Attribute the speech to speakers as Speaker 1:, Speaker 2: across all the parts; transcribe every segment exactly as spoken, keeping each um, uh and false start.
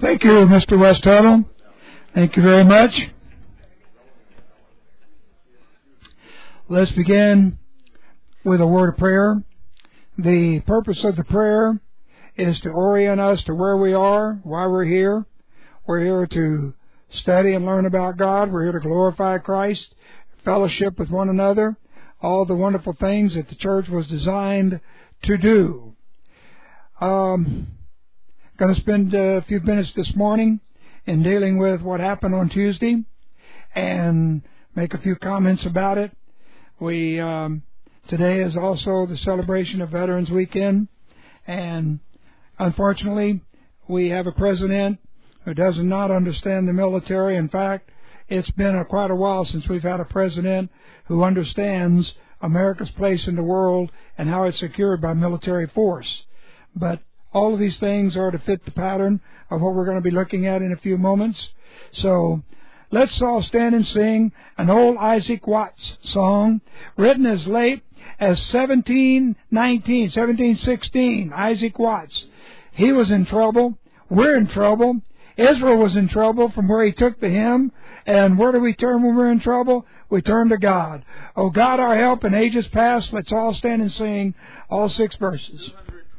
Speaker 1: Thank you, Mister West Tuttle. Thank you very much. Let's begin with a word of prayer. The purpose of the prayer is to orient us to where we are, why we're here. We're here to study and learn about God. We're here to glorify Christ, fellowship with one another, all the wonderful things that the church was designed to do. Um, going to spend a few minutes this morning in dealing with what happened on Tuesday and make a few comments about it. We um, today is also the celebration of Veterans Weekend, and unfortunately, we have a president who does not understand the military. In fact, it's been a, quite a while since we've had a president who understands America's place in the world and how it's secured by military force. But all of these things are to fit the pattern of what we're going to be looking at in a few moments. So let's all stand and sing an old Isaac Watts song written as late as seventeen nineteen, seventeen sixteen. Isaac Watts. He was in trouble. We're in trouble. Israel was in trouble from where he took the hymn. And where do we turn when we're in trouble? We turn to God. Oh, God, our help in ages past. Let's all stand and sing all six verses.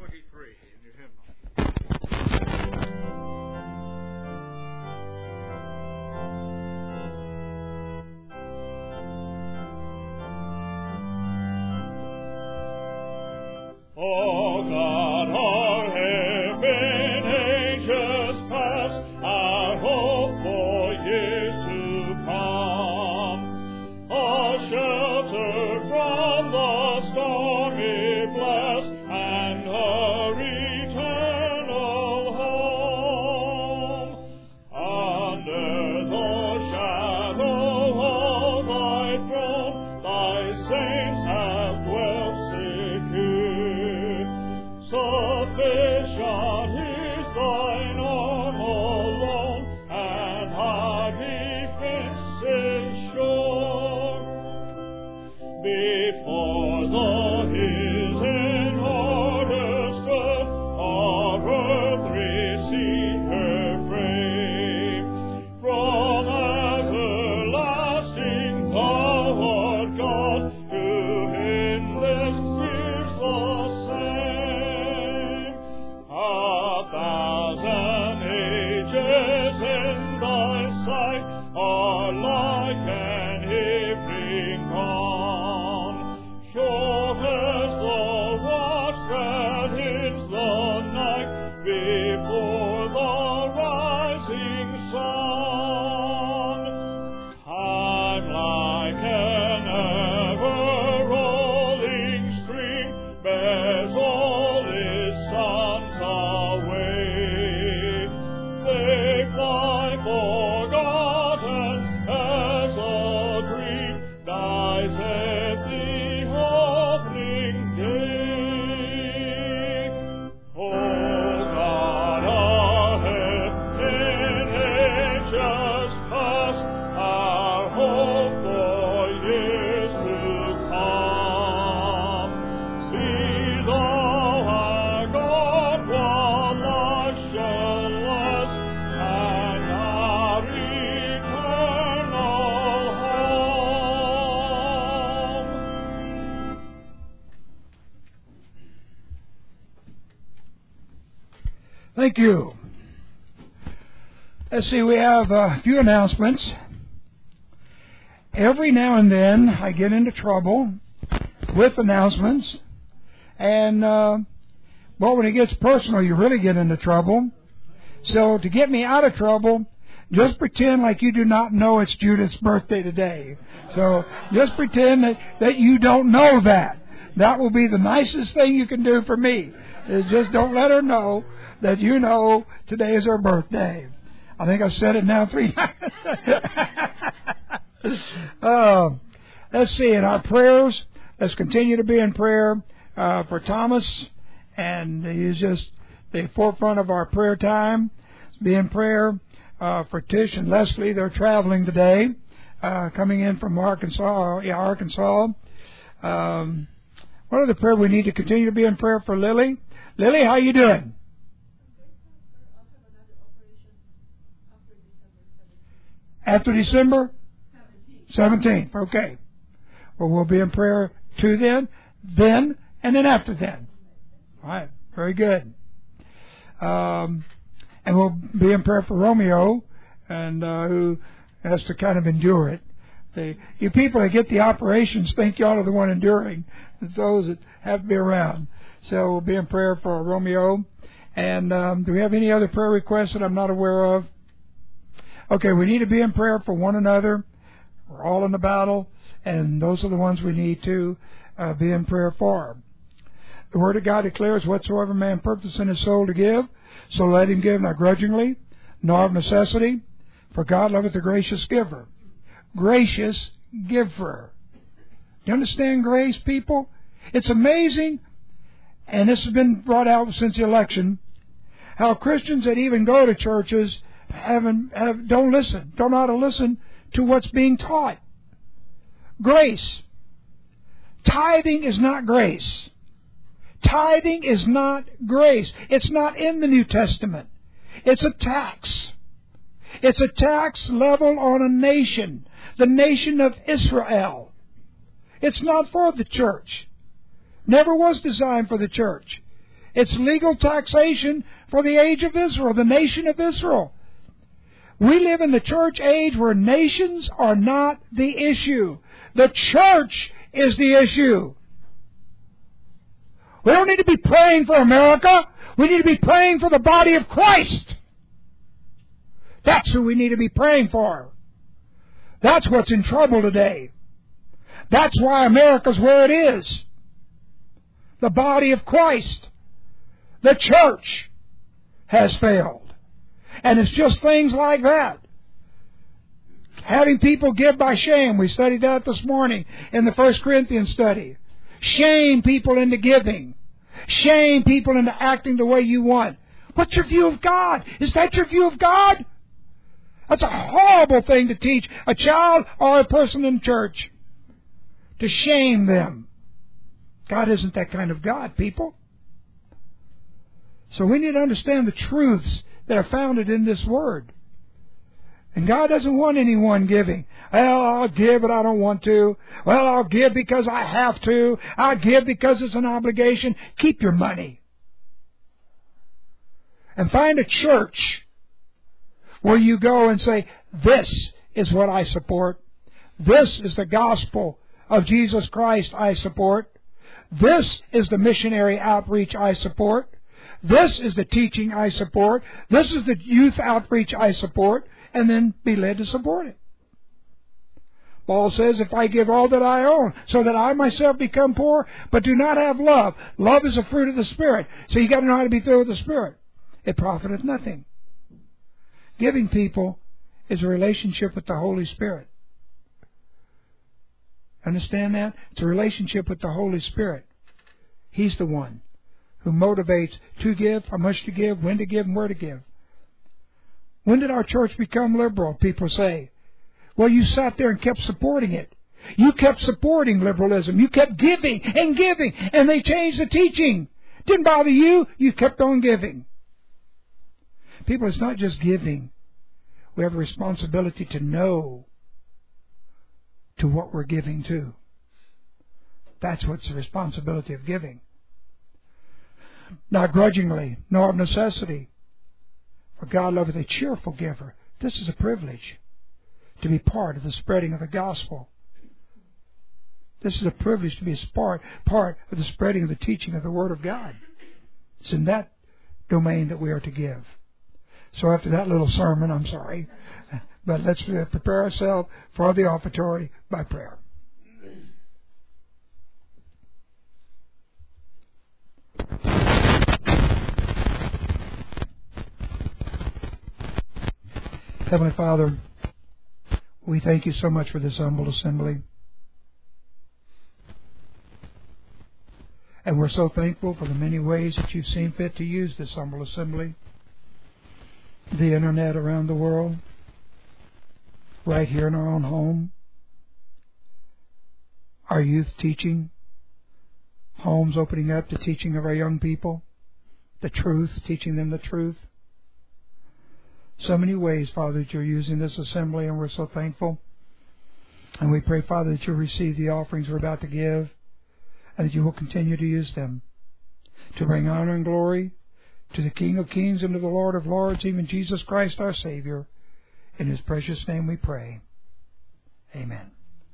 Speaker 2: O God, our help in ages past, our hope for years to come, a shelter from the stormy blast, and our eternal home. Under the shadow of thy throne, thy saints have dwelt secure. Sufficient is thine arm alone, and our defense is sure. Before the hills in order stood, our earth received her frame. From everlasting thou art God, to endless years the same. A thousand ages in thy sight are like an evening dawn. Short as the watch that hits the night before the rising sun. Time like an ever-rolling stream bears all its sons away. They fly forgotten as a dream dies at the opening day. O God, our help in ages past, our hope for years to come. See thou our God from marshalless, and our eternal home.
Speaker 1: Thank you. Let's see, we have a few announcements. Every now and then I get into trouble with announcements. And, uh, well, when it gets personal, you really get into trouble. So to get me out of trouble, just pretend like you do not know it's Judith's birthday today. So just pretend that, that you don't know that. That will be the nicest thing you can do for me, is just don't let her know that you know today is her birthday. I think I've said it now three times. uh, let's see, in our prayers, let's continue to be in prayer uh, for Thomas, and he's just the forefront of our prayer time. Be in prayer uh, for Tish and Leslie. They're traveling today, uh, coming in from Arkansas. Yeah, Arkansas. Um, what other prayer we need to continue to be in prayer for Lily? Lily, how you doing? After December? seventeenth. Okay. Well, we'll be in prayer to then, then, and then after then. All right. Very good. Um, and we'll be in prayer for Romeo, and uh, who has to kind of endure it. They, you people that get the operations think y'all are the one enduring. It's those that have to be around. So we'll be in prayer for Romeo. And um, do we have any other prayer requests that I'm not aware of? Okay, we need to be in prayer for one another. We're all in the battle, and those are the ones we need to uh, be in prayer for. The Word of God declares, whatsoever man purposes in his soul to give, so let him give, not grudgingly, nor of necessity, for God loveth the gracious giver. Gracious giver. Do you understand grace, people? It's amazing, and this has been brought out since the election, how Christians that even go to churches haven't, have, don't listen, don't know how to listen to what's being taught. Grace. Tithing is not grace. Tithing is not grace. It's not in the New Testament. It's a tax. It's a tax level on a nation, the nation of Israel. It's not for the church. Never was designed for the church. It's legal taxation for the age of Israel, the nation of Israel. We live in the church age where nations are not the issue. The church is the issue. We don't need to be praying for America. We need to be praying for the body of Christ. That's who we need to be praying for. That's what's in trouble today. That's why America's where it is. The body of Christ, the church, has failed. And it's just things like that. Having people give by shame. We studied that this morning in the First Corinthians study. Shame people into giving. Shame people into acting the way you want. What's your view of God? Is that your view of God? That's a horrible thing to teach a child or a person in church. To shame them. God isn't that kind of God, people. So we need to understand the truths that are founded in this Word. And God doesn't want anyone giving. Well, I'll give, but I don't want to. Well, I'll give because I have to. I'll give because it's an obligation. Keep your money. And find a church where you go and say, this is what I support. This is the gospel of Jesus Christ I support. This is the missionary outreach I support. This is the teaching I support. This is the youth outreach I support. And then be led to support it. Paul says, if I give all that I own, so that I myself become poor, but do not have love. Love is a fruit of the Spirit. So you got to know how to be filled with the Spirit. It profiteth nothing. Giving, people, is a relationship with the Holy Spirit. Understand that? It's a relationship with the Holy Spirit. He's the one who motivates to give, how much to give, when to give, and where to give. When did our church become liberal? People say. Well, you sat there and kept supporting it. You kept supporting liberalism. You kept giving and giving, and they changed the teaching. Didn't bother you. You kept on giving. People, it's not just giving. We have a responsibility to know to what we're giving to. That's what's the responsibility of giving. Not grudgingly, nor of necessity. For God loveth a cheerful giver. This is a privilege to be part of the spreading of the gospel. This is a privilege to be a part, part of the spreading of the teaching of the Word of God. It's in that domain that we are to give. So after that little sermon, I'm sorry, but let's prepare ourselves for the offertory by prayer. Heavenly Father, we thank you so much for this humble assembly. And we're so thankful for the many ways that you've seen fit to use this humble assembly. The internet around the world, right here in our own home, our youth teaching, homes opening up to teaching of our young people, the truth, teaching them the truth. so many ways, Father, that you're using this assembly, and we're so thankful. And we pray, Father, that you'll receive the offerings we're about to give, and that you will continue to use them to bring honor and glory to the King of Kings and to the Lord of Lords, even Jesus Christ our Savior. In His precious name we pray. Amen.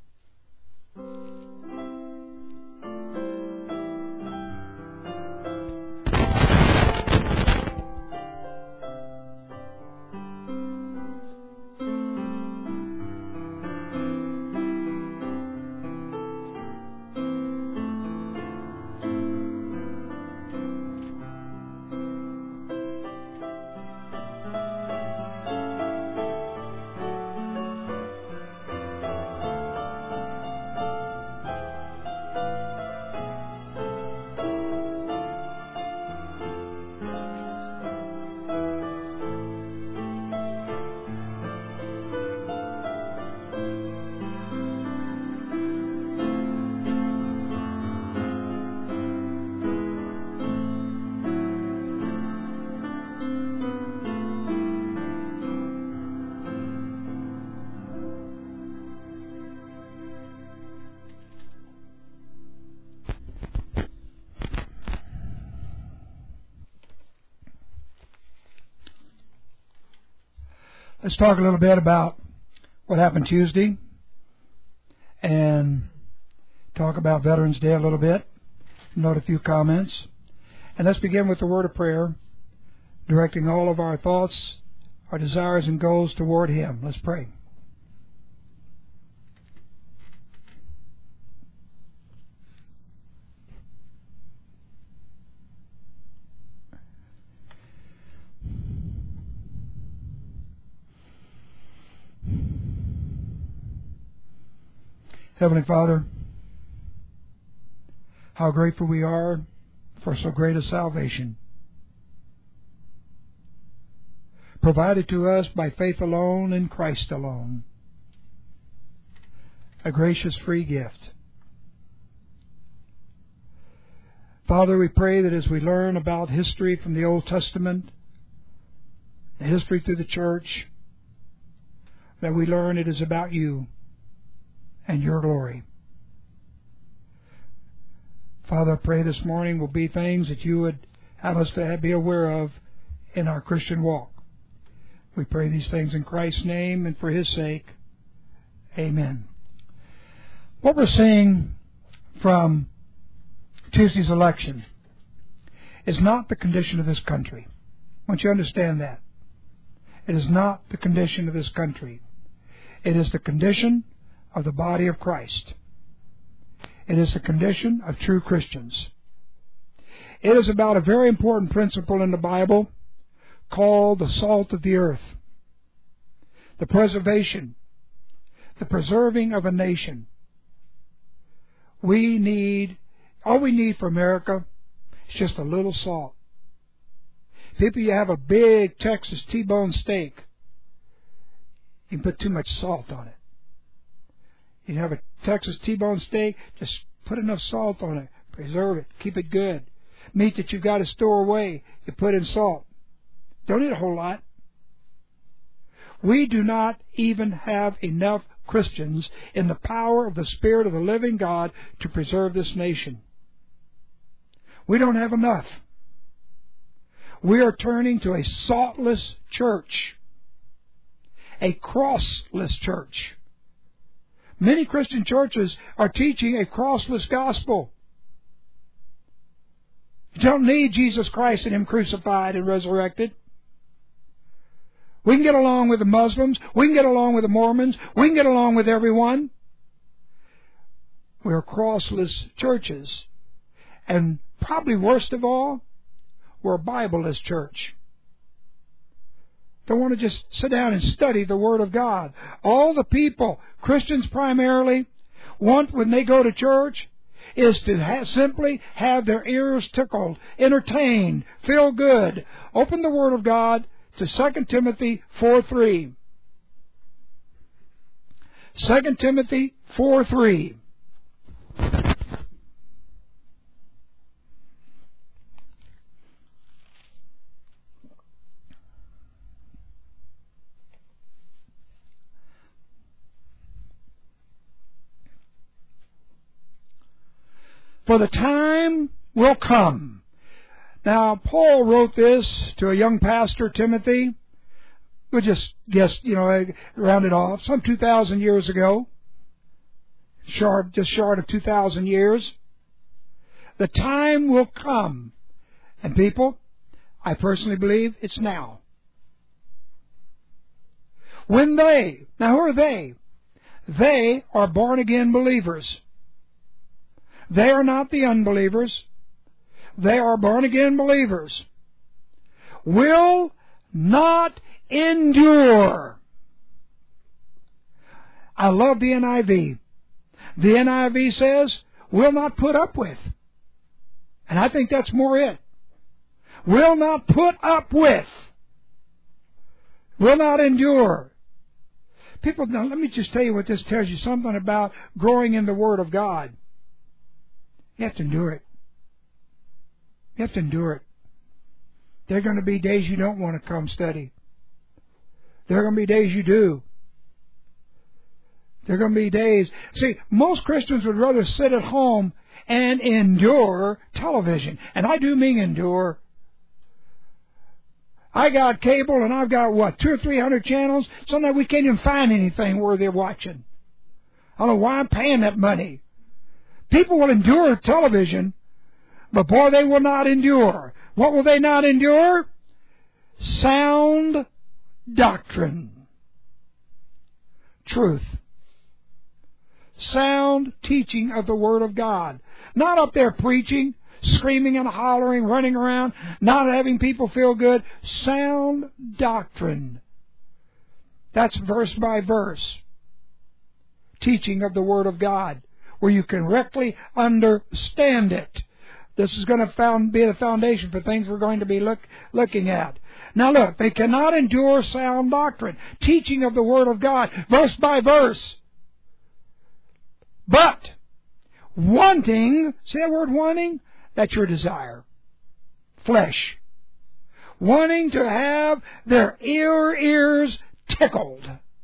Speaker 1: Let's talk a little bit about what happened Tuesday and talk about Veterans Day a little bit, note a few comments. And let's begin with the word of prayer, directing all of our thoughts, our desires, and goals toward Him. Let's pray. Heavenly Father, how grateful we are for so great a salvation, provided to us by faith alone in Christ alone, a gracious free gift. Father, we pray that as we learn about history from the Old Testament, the history through the church, that we learn it is about You and Your glory. Father, I pray this morning will be things that You would have us to be aware of in our Christian walk. We pray these things in Christ's name and for His sake. Amen. What we're seeing from Tuesday's election is not the condition of this country. I want you to understand that. It is not the condition of this country. It is the condition of the body of Christ. It is the condition of true Christians. It is about a very important principle in the Bible called the salt of the earth, the preservation, the preserving of a nation. We need, all we need for America is just a little salt. People, you have a big Texas T-bone steak, you can put too much salt on it. You have a Texas T-bone steak, just put enough salt on it. Preserve it. Keep it good. Meat that you've got to store away, you put in salt. Don't eat a whole lot. We do not even have enough Christians in the power of the Spirit of the living God to preserve this nation. We don't have enough. We are turning to a saltless church, a crossless church. Many Christian churches are teaching a crossless gospel. You don't need Jesus Christ and Him crucified and resurrected. We can get along with the Muslims. We can get along with the Mormons. We can get along with everyone. We're crossless churches. And probably worst of all, we're a Bible-less church. Don't want to just sit down and study the Word of God. All the people, Christians primarily, want when they go to church is to ha- simply have their ears tickled, entertained, feel good. Open the Word of God to Second Timothy four three. Second Timothy four three. For the time will come. Now, Paul wrote this to a young pastor, Timothy. We'll just guess, you know, round it off, some two thousand years ago. Short, just short of two thousand years. The time will come. And people, I personally believe it's now. When they, now who are they? They are born-again believers. They are not the unbelievers. They are born-again believers. Will not endure. I love the N I V. The N I V says, will not put up with. And I think that's more it. Will not put up with. Will not endure. People, now let me just tell you what this tells you something about growing in the Word of God. You have to endure it. You have to endure it. There are going to be days you don't want to come study. There are going to be days you do. There are going to be days... See, most Christians would rather sit at home and endure television. And I do mean endure. I got cable and I've got, what, two or three hundred channels? Sometimes we can't even find anything worthy of watching. I don't know why I'm paying that money. People will endure television, but boy, they will not endure. What will they not endure? Sound doctrine. Truth. Sound teaching of the Word of God. Not up there preaching, screaming and hollering, running around, not having people feel good. Sound doctrine. That's verse by verse. Teaching of the Word of God, where you can correctly understand it. This is going to found, be the foundation for things we're going to be look, looking at. Now look, they cannot endure sound doctrine. Teaching of the Word of God, verse by verse. But, wanting, see that word wanting? That's your desire. Flesh. Wanting to have their ear ears tickled.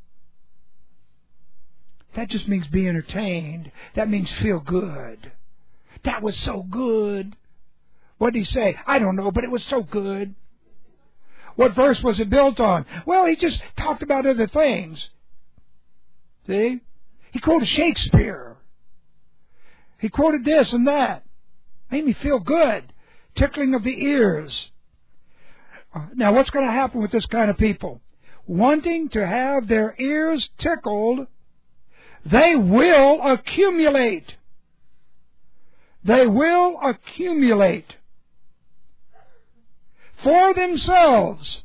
Speaker 1: That just means be entertained. That means feel good. That was so good. What did he say? I don't know, but it was so good. What verse was it built on? Well, he just talked about other things. See? He quoted Shakespeare. He quoted this and that. Made me feel good. Tickling of the ears. Now, what's going to happen with this kind of people? Wanting to have their ears tickled, they will accumulate. They will accumulate for themselves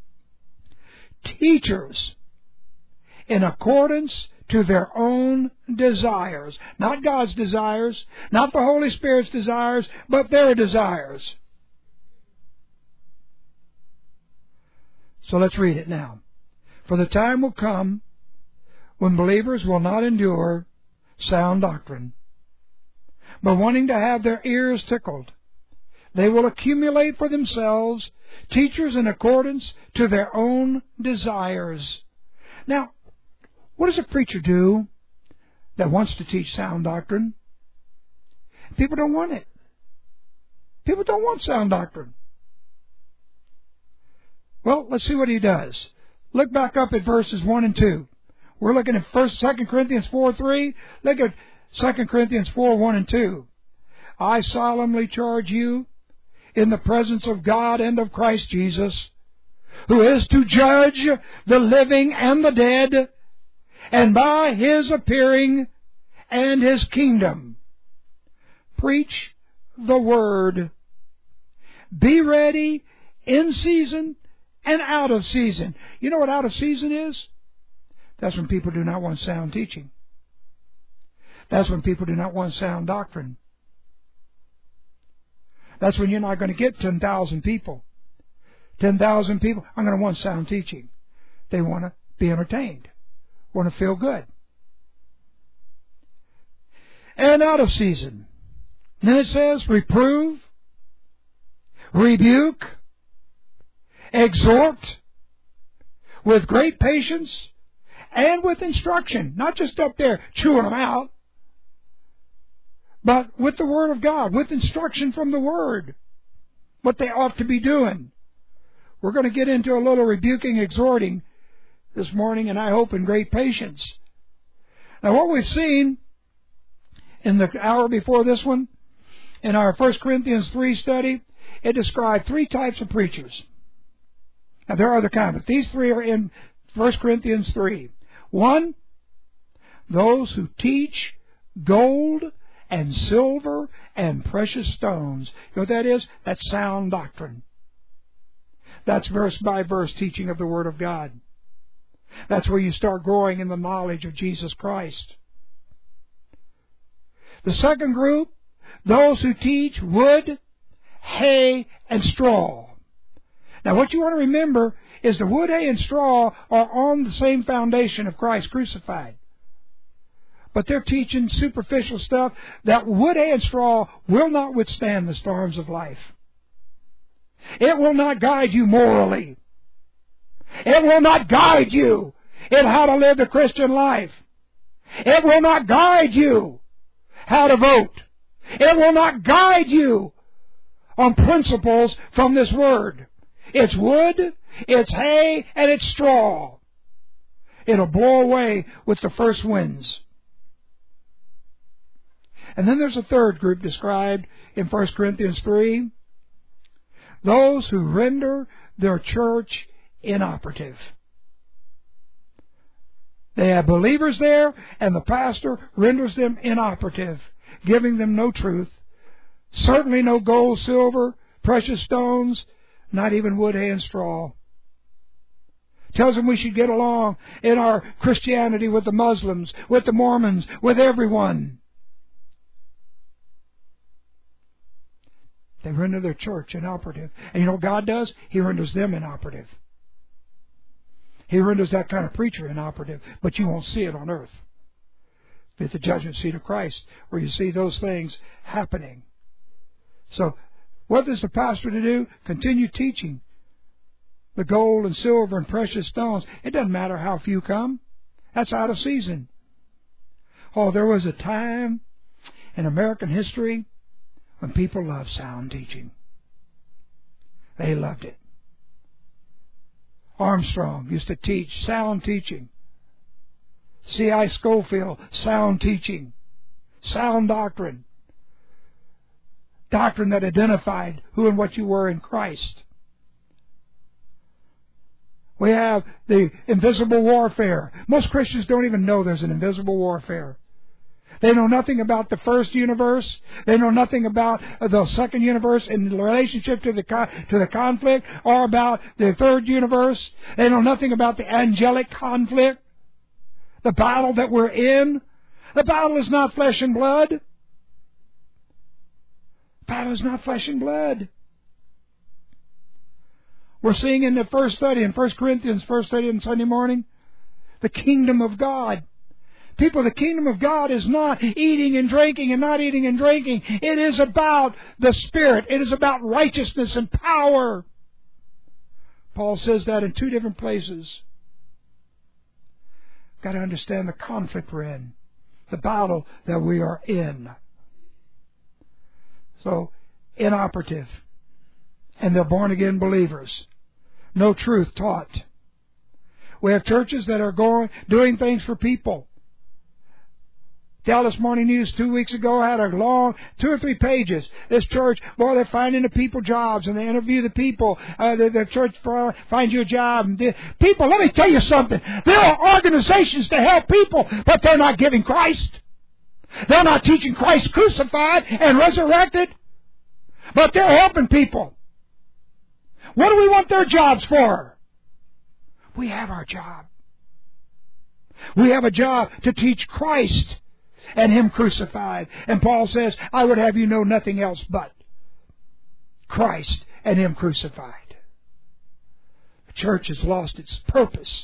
Speaker 1: teachers in accordance to their own desires. Not God's desires, not the Holy Spirit's desires, but their desires. So let's read it now. For the time will come when believers will not endure sound doctrine, but wanting to have their ears tickled, they will accumulate for themselves teachers in accordance to their own desires. Now, what does a preacher do that wants to teach sound doctrine? People don't want it. People don't want sound doctrine. Well, let's see what he does. Look back up at verses one and two. We're looking at First, Second Corinthians four three. Look at Second Corinthians four one and two. I solemnly charge you in the presence of God and of Christ Jesus, who is to judge the living and the dead, and by His appearing and His kingdom, preach the Word. Be ready in season and out of season. You know what out of season is? That's when people do not want sound teaching. That's when people do not want sound doctrine. That's when you're not going to get ten thousand people. ten thousand people are going to want sound teaching. They want to be entertained. Want to feel good. And out of season. Then it says, reprove, rebuke, exhort, with great patience, and with instruction. Not just up there chewing them out, but with the Word of God, with instruction from the Word, what they ought to be doing. We're going to get into a little rebuking, exhorting this morning, and I hope in great patience. Now, what we've seen in the hour before this one, in our First Corinthians three study, it described three types of preachers. Now, there are other kinds, but these three are in First Corinthians three. One, those who teach gold and silver and precious stones. You know what that is? That's sound doctrine. That's verse by verse teaching of the Word of God. That's where you start growing in the knowledge of Jesus Christ. The second group, those who teach wood, hay, and straw. Now what you want to remember is the wood, hay, and straw are on the same foundation of Christ crucified. But they're teaching superficial stuff that wood, hay, and straw will not withstand the storms of life. It will not guide you morally. It will not guide you in how to live the Christian life. It will not guide you how to vote. It will not guide you on principles from this Word. It's wood, it's hay, and it's straw. It'll blow away with the first winds. And then there's a third group described in First Corinthians three. Those who render their church inoperative. They have believers there, and the pastor renders them inoperative, giving them no truth, certainly no gold, silver, precious stones, not even wood, hay, and straw. Tells them we should get along in our Christianity with the Muslims, with the Mormons, with everyone. They render their church inoperative. And you know what God does? He renders them inoperative. He renders that kind of preacher inoperative, but you won't see it on earth. At the judgment seat of Christ, where you see those things happening. So, what is the pastor to do? Continue teaching the gold and silver and precious stones. It doesn't matter how few come. That's out of season. Oh, there was a time in American history when people loved sound teaching. They loved it. Armstrong used to teach sound teaching. C I Scofield, sound teaching. Sound doctrine. Doctrine that identified who and what you were in Christ. We have the invisible warfare. Most Christians don't even know there's an invisible warfare. They know nothing about the first universe. They know nothing about the second universe in relationship to the to the conflict, or about the third universe. They know nothing about the angelic conflict, the battle that we're in. The battle is not flesh and blood. The battle is not flesh and blood. We're seeing in the first study, in First Corinthians, first study on Sunday morning, the kingdom of God. People, the kingdom of God is not eating and drinking and not eating and drinking. It is about the Spirit. It is about righteousness and power. Paul says that in two different places. Got to understand the conflict we're in, the battle that we are in. So, inoperative. And they're born-again believers. No truth taught. We have churches that are going doing things for people. Dallas Morning News two weeks ago had a long, two or three pages. This church, boy, they're finding the people jobs, and they interview the people. Uh, the, the church finds you a job. And the, people, let me tell you something. There are organizations to help people, but they're not giving Christ. They're not teaching Christ crucified and resurrected, but they're helping people. What do we want their jobs for? We have our job. We have a job to teach Christ and Him crucified. And Paul says, I would have you know nothing else but Christ and Him crucified. The church has lost its purpose.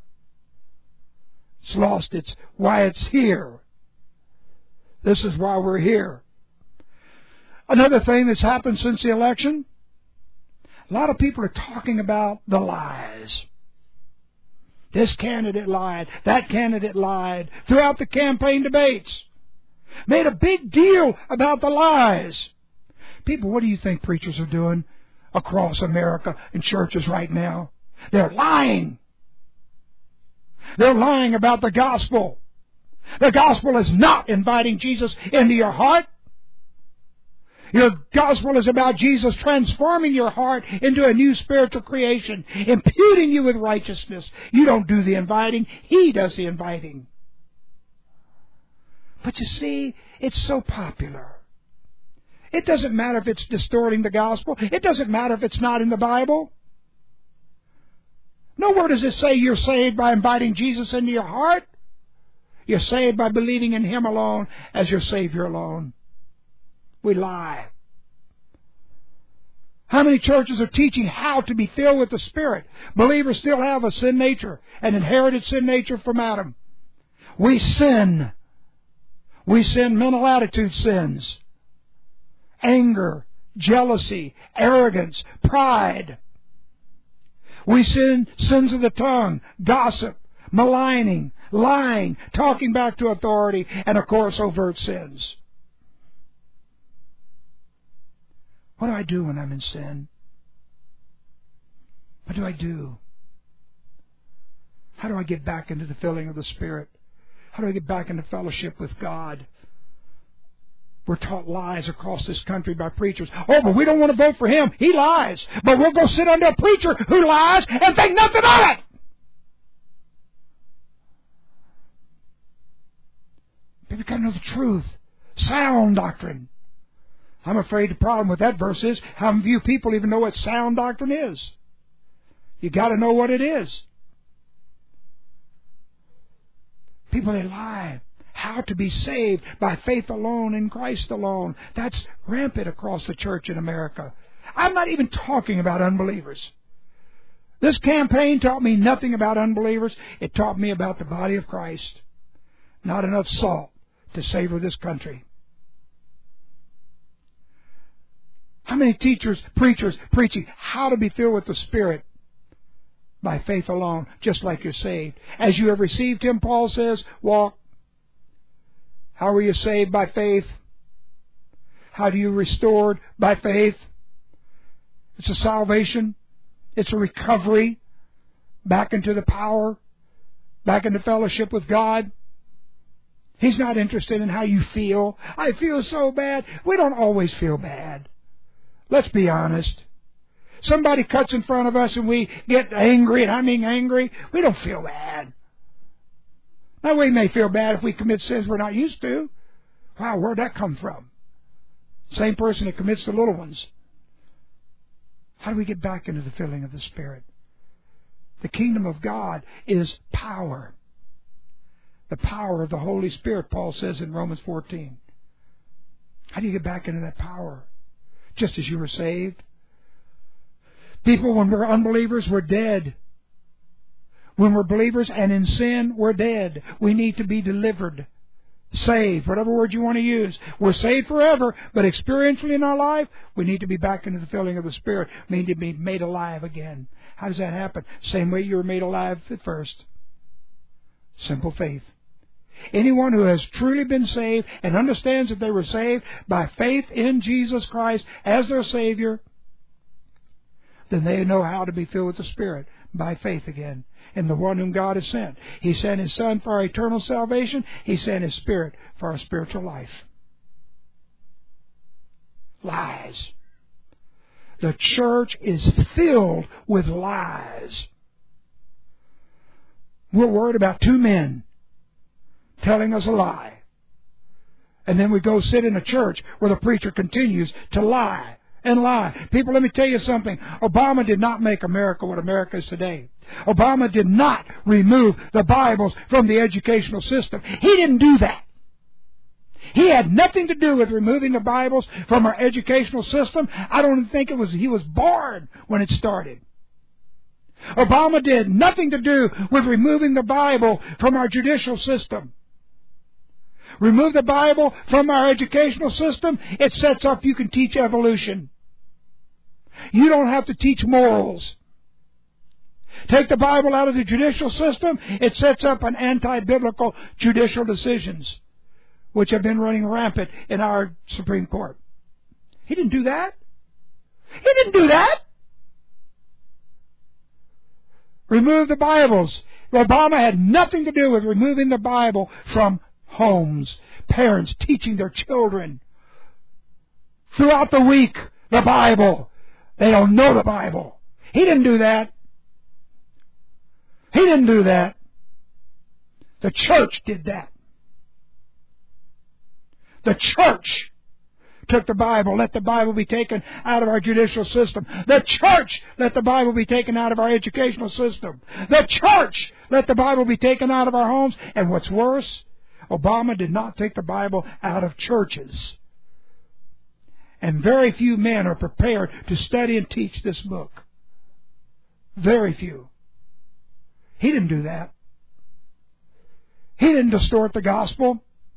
Speaker 1: It's lost its why it's here. This is why we're here. Another thing that's happened since the election, a lot of people are talking about the lies. This candidate lied. That candidate lied. Throughout the campaign debates. Made a big deal about the lies. People, what do you think preachers are doing across America in churches right now? They're lying. They're lying about the gospel. The gospel is not inviting Jesus into your heart. Your gospel is about Jesus transforming your heart into a new spiritual creation, imputing you with righteousness. You don't do the inviting. He does the inviting. But you see, it's so popular. It doesn't matter if it's distorting the gospel. It doesn't matter if it's not in the Bible. Nowhere does it say you're saved by inviting Jesus into your heart. You're saved by believing in Him alone as your Savior alone. We lie. How many churches are teaching how to be filled with the Spirit? Believers still have a sin nature, an inherited sin nature from Adam. We sin. We sin mental attitude sins. Anger, jealousy, arrogance, pride. We sin sins of the tongue, gossip, maligning, lying, talking back to authority, and of course overt sins. What do I do when I'm in sin? What do I do? How do I get back into the filling of the Spirit? How do I get back into fellowship with God? We're taught lies across this country by preachers. Oh, but we don't want to vote for him. He lies. But we'll go sit under a preacher who lies and think nothing of it. You've got to know the truth. Sound doctrine. I'm afraid the problem with that verse is how few people even know what sound doctrine is. You've got to know what it is. People, they lie. How to be saved by faith alone in Christ alone. That's rampant across the church in America. I'm not even talking about unbelievers. This campaign taught me nothing about unbelievers. It taught me about the body of Christ. Not enough salt to savor this country. How many teachers, preachers, preaching how to be filled with the Spirit? By faith alone, just like you're saved. As you have received Him, Paul says, walk. How are you saved? By faith. How do you restored? By faith. It's a salvation. It's a recovery back into the power, back into fellowship with God. He's not interested in how you feel. I feel so bad. We don't always feel bad. Let's be honest. Somebody cuts in front of us and we get angry, and I mean angry. We don't feel bad. Now, we may feel bad if we commit sins we're not used to. Wow, where'd that come from? Same person that commits the little ones. How do we get back into the filling of the Spirit? The kingdom of God is power. The power of the Holy Spirit, Paul says in Romans fourteen. How do you get back into that power? Just as you were saved. People, when we're unbelievers, we're dead. When we're believers and in sin, we're dead. We need to be delivered, saved, whatever word you want to use. We're saved forever, but experientially in our life, we need to be back into the filling of the Spirit. We need to be made alive again. How does that happen? Same way you were made alive at first. Simple faith. Anyone who has truly been saved and understands that they were saved by faith in Jesus Christ as their Savior, then they know how to be filled with the Spirit by faith again in the one whom God has sent. He sent His Son for our eternal salvation. He sent His Spirit for our spiritual life. Lies. The church is filled with lies. We're worried about two men telling us a lie. And then we go sit in a church where the preacher continues to lie and lie. People, let me tell you something. Obama did not make America what America is today. Obama did not remove the Bibles from the educational system. He didn't do that. He had nothing to do with removing the Bibles from our educational system. I don't think it was he was born when it started. Obama did nothing to do with removing the Bible from our judicial system. Remove the Bible from our educational system, it sets up you can teach evolution. You don't have to teach morals. Take the Bible out of the judicial system, it sets up an anti-biblical judicial decisions. which have been running rampant in our Supreme Court. He didn't do that. He didn't do that. Remove the Bibles. Obama had nothing to do with removing the Bible from homes. Parents teaching their children throughout the week the Bible. They don't know the Bible. He didn't do that. He didn't do that. The church did that. The church took the Bible, let the Bible be taken out of our judicial system. The church let the Bible be taken out of our educational system. The church let the Bible be taken out of our homes. And what's worse, Obama did not take the Bible out of churches. And very few men are prepared to study and teach this book. Very few. He didn't do that. He didn't distort the gospel.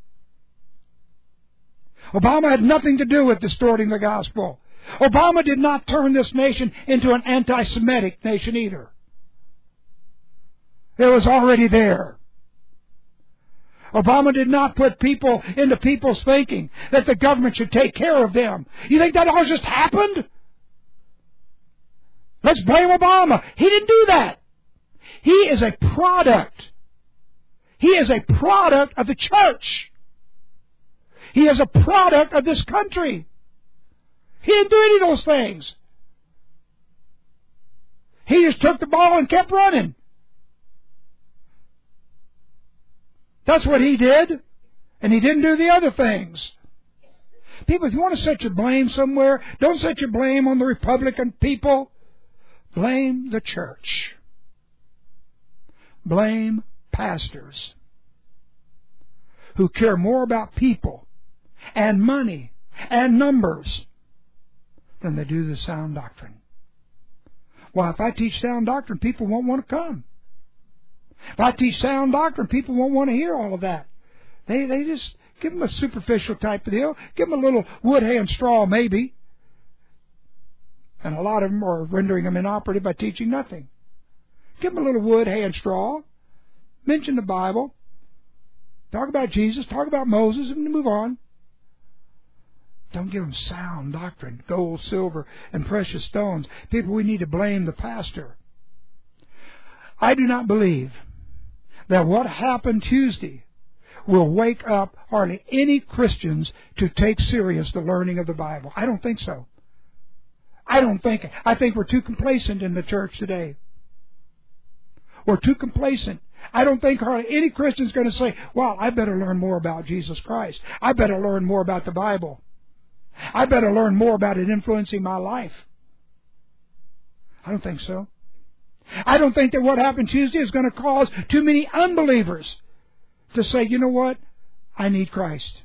Speaker 1: Obama had nothing to do with distorting the gospel. Obama did not turn this nation into an anti-Semitic nation either. It was already there. Obama did not put people into people's thinking that the government should take care of them. You think that all just happened? Let's blame Obama. He didn't do that. He is a product. He is a product of the church. He is a product of this country. He didn't do any of those things. He just took the ball and kept running. That's what he did. And he didn't do the other things. People, if you want to set your blame somewhere, don't set your blame on the Republican people. Blame the church. Blame pastors who care more about people and money and numbers than they do the sound doctrine. Well, if I teach sound doctrine, people won't want to come. If I teach sound doctrine, people won't want to hear all of that. They they just give them a superficial type of deal. Give them a little wood, hay, and straw, maybe. And a lot of them are rendering them inoperative by teaching nothing. Give them a little wood, hay, and straw. Mention the Bible. Talk about Jesus. Talk about Moses, and move on. Don't give them sound doctrine, gold, silver, and precious stones. People, we need to blame the pastor. I do not believe that what happened Tuesday will wake up hardly any Christians to take serious the learning of the Bible. I don't think so. I don't think it. I think we're too complacent in the church today. We're too complacent. I don't think hardly any Christian's going to say, well, I better learn more about Jesus Christ. I better learn more about the Bible. I better learn more about it influencing my life. I don't think so. I don't think that what happened Tuesday is going to cause too many unbelievers to say, you know what? I need Christ.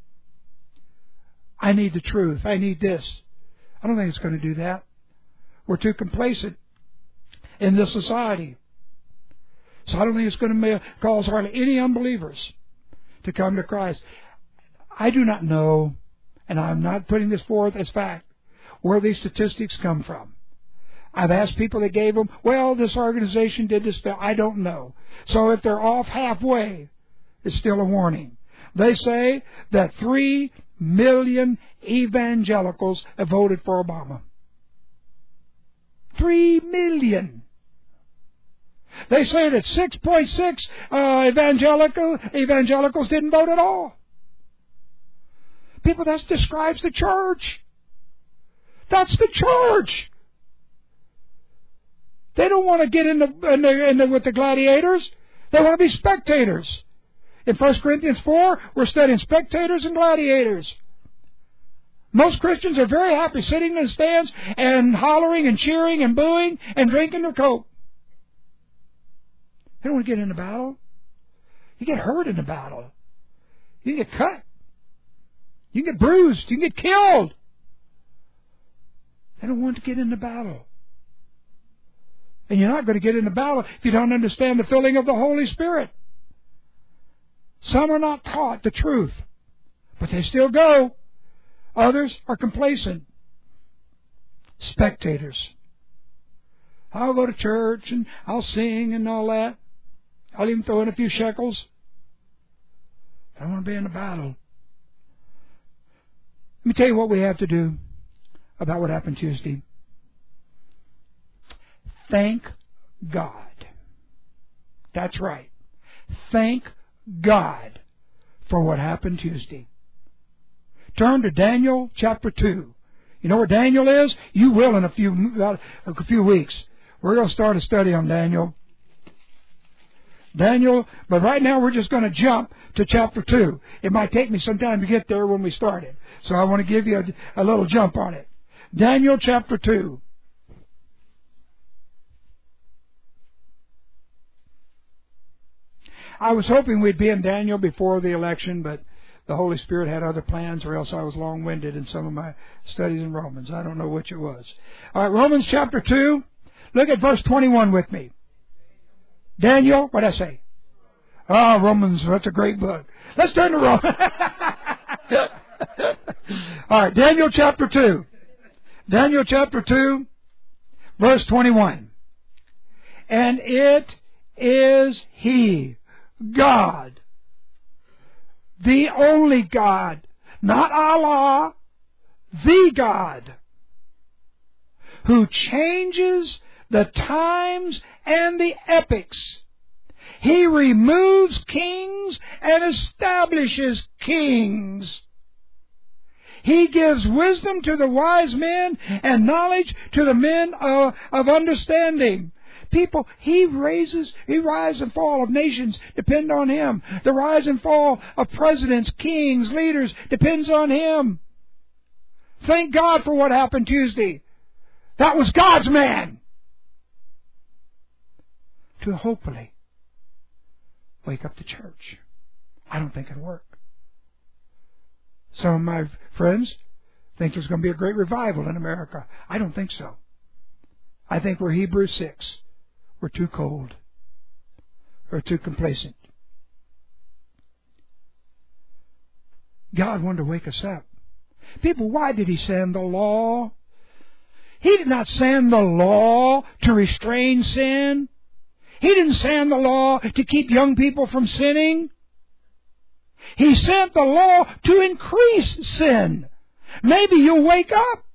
Speaker 1: I need the truth. I need this. I don't think it's going to do that. We're too complacent in this society. So I don't think it's going to cause hardly any unbelievers to come to Christ. I do not know, and I'm not putting this forth as fact, where these statistics come from. I've asked people that gave them, well, this organization did this. I don't know. So if they're off halfway, it's still a warning. They say that three million evangelicals have voted for Obama. Three million. They say that six point six uh, evangelical evangelicals didn't vote at all. People, that describes the church. That's the church. They don't want to get in the, in the, in the with the gladiators. They want to be spectators. In First Corinthians four, we're studying spectators and gladiators. Most Christians are very happy sitting in the stands and hollering and cheering and booing and drinking their Coke. They don't want to get in the battle. You get hurt in the battle. You can get cut. You can get bruised. You can get killed. They don't want to get in the battle. And you're not going to get in the battle if you don't understand the filling of the Holy Spirit. Some are not taught the truth, but they still go. Others are complacent. Spectators. I'll go to church and I'll sing and all that. I'll even throw in a few shekels. I don't want to be in the battle. Let me tell you what we have to do about what happened Tuesday. Thank God. That's right. Thank God for what happened Tuesday. Turn to Daniel chapter two. You know where Daniel is? You will in a few a few weeks. We're going to start a study on Daniel. Daniel, but right now we're just going to jump to chapter two. It might take me some time to get there when we started. So I want to give you a, a little jump on it. Daniel chapter two. I was hoping we'd be in Daniel before the election, but the Holy Spirit had other plans, or else I was long-winded in some of my studies in Romans. I don't know which it was. All right, Romans chapter two. Look at verse twenty-one with me. Daniel, what did I say? Oh, Romans, that's a great book. Let's turn to Romans. All right, Daniel chapter two. Daniel chapter two, verse twenty-one. And it is He, God, the only God, not Allah, the God, who changes the times and the epochs. He removes kings and establishes kings. He gives wisdom to the wise men and knowledge to the men of, of understanding. People, He raises, He rise and fall of nations depend on Him. The rise and fall of presidents, kings, leaders depends on Him. Thank God for what happened Tuesday. That was God's man to hopefully wake up the church. I don't think it'll work. Some of my friends think there's going to be a great revival in America. I don't think so. I think we're Hebrews six. We're too cold. We're too complacent. God wanted to wake us up. People, why did He send the law? He did not send the law to restrain sin. He didn't send the law to keep young people from sinning. He sent the law to increase sin. Maybe you'll wake up.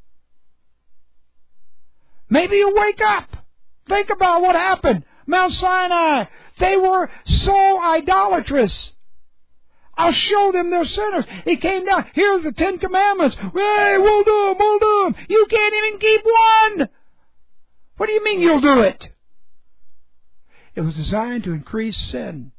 Speaker 1: Maybe you'll wake up. Think about what happened. Mount Sinai. They were so idolatrous. I'll show them they're sinners. He came down. Here's the Ten Commandments. Hey, we'll do them, we'll do them. You can't even keep one. What do you mean you'll do it? It was designed to increase sin.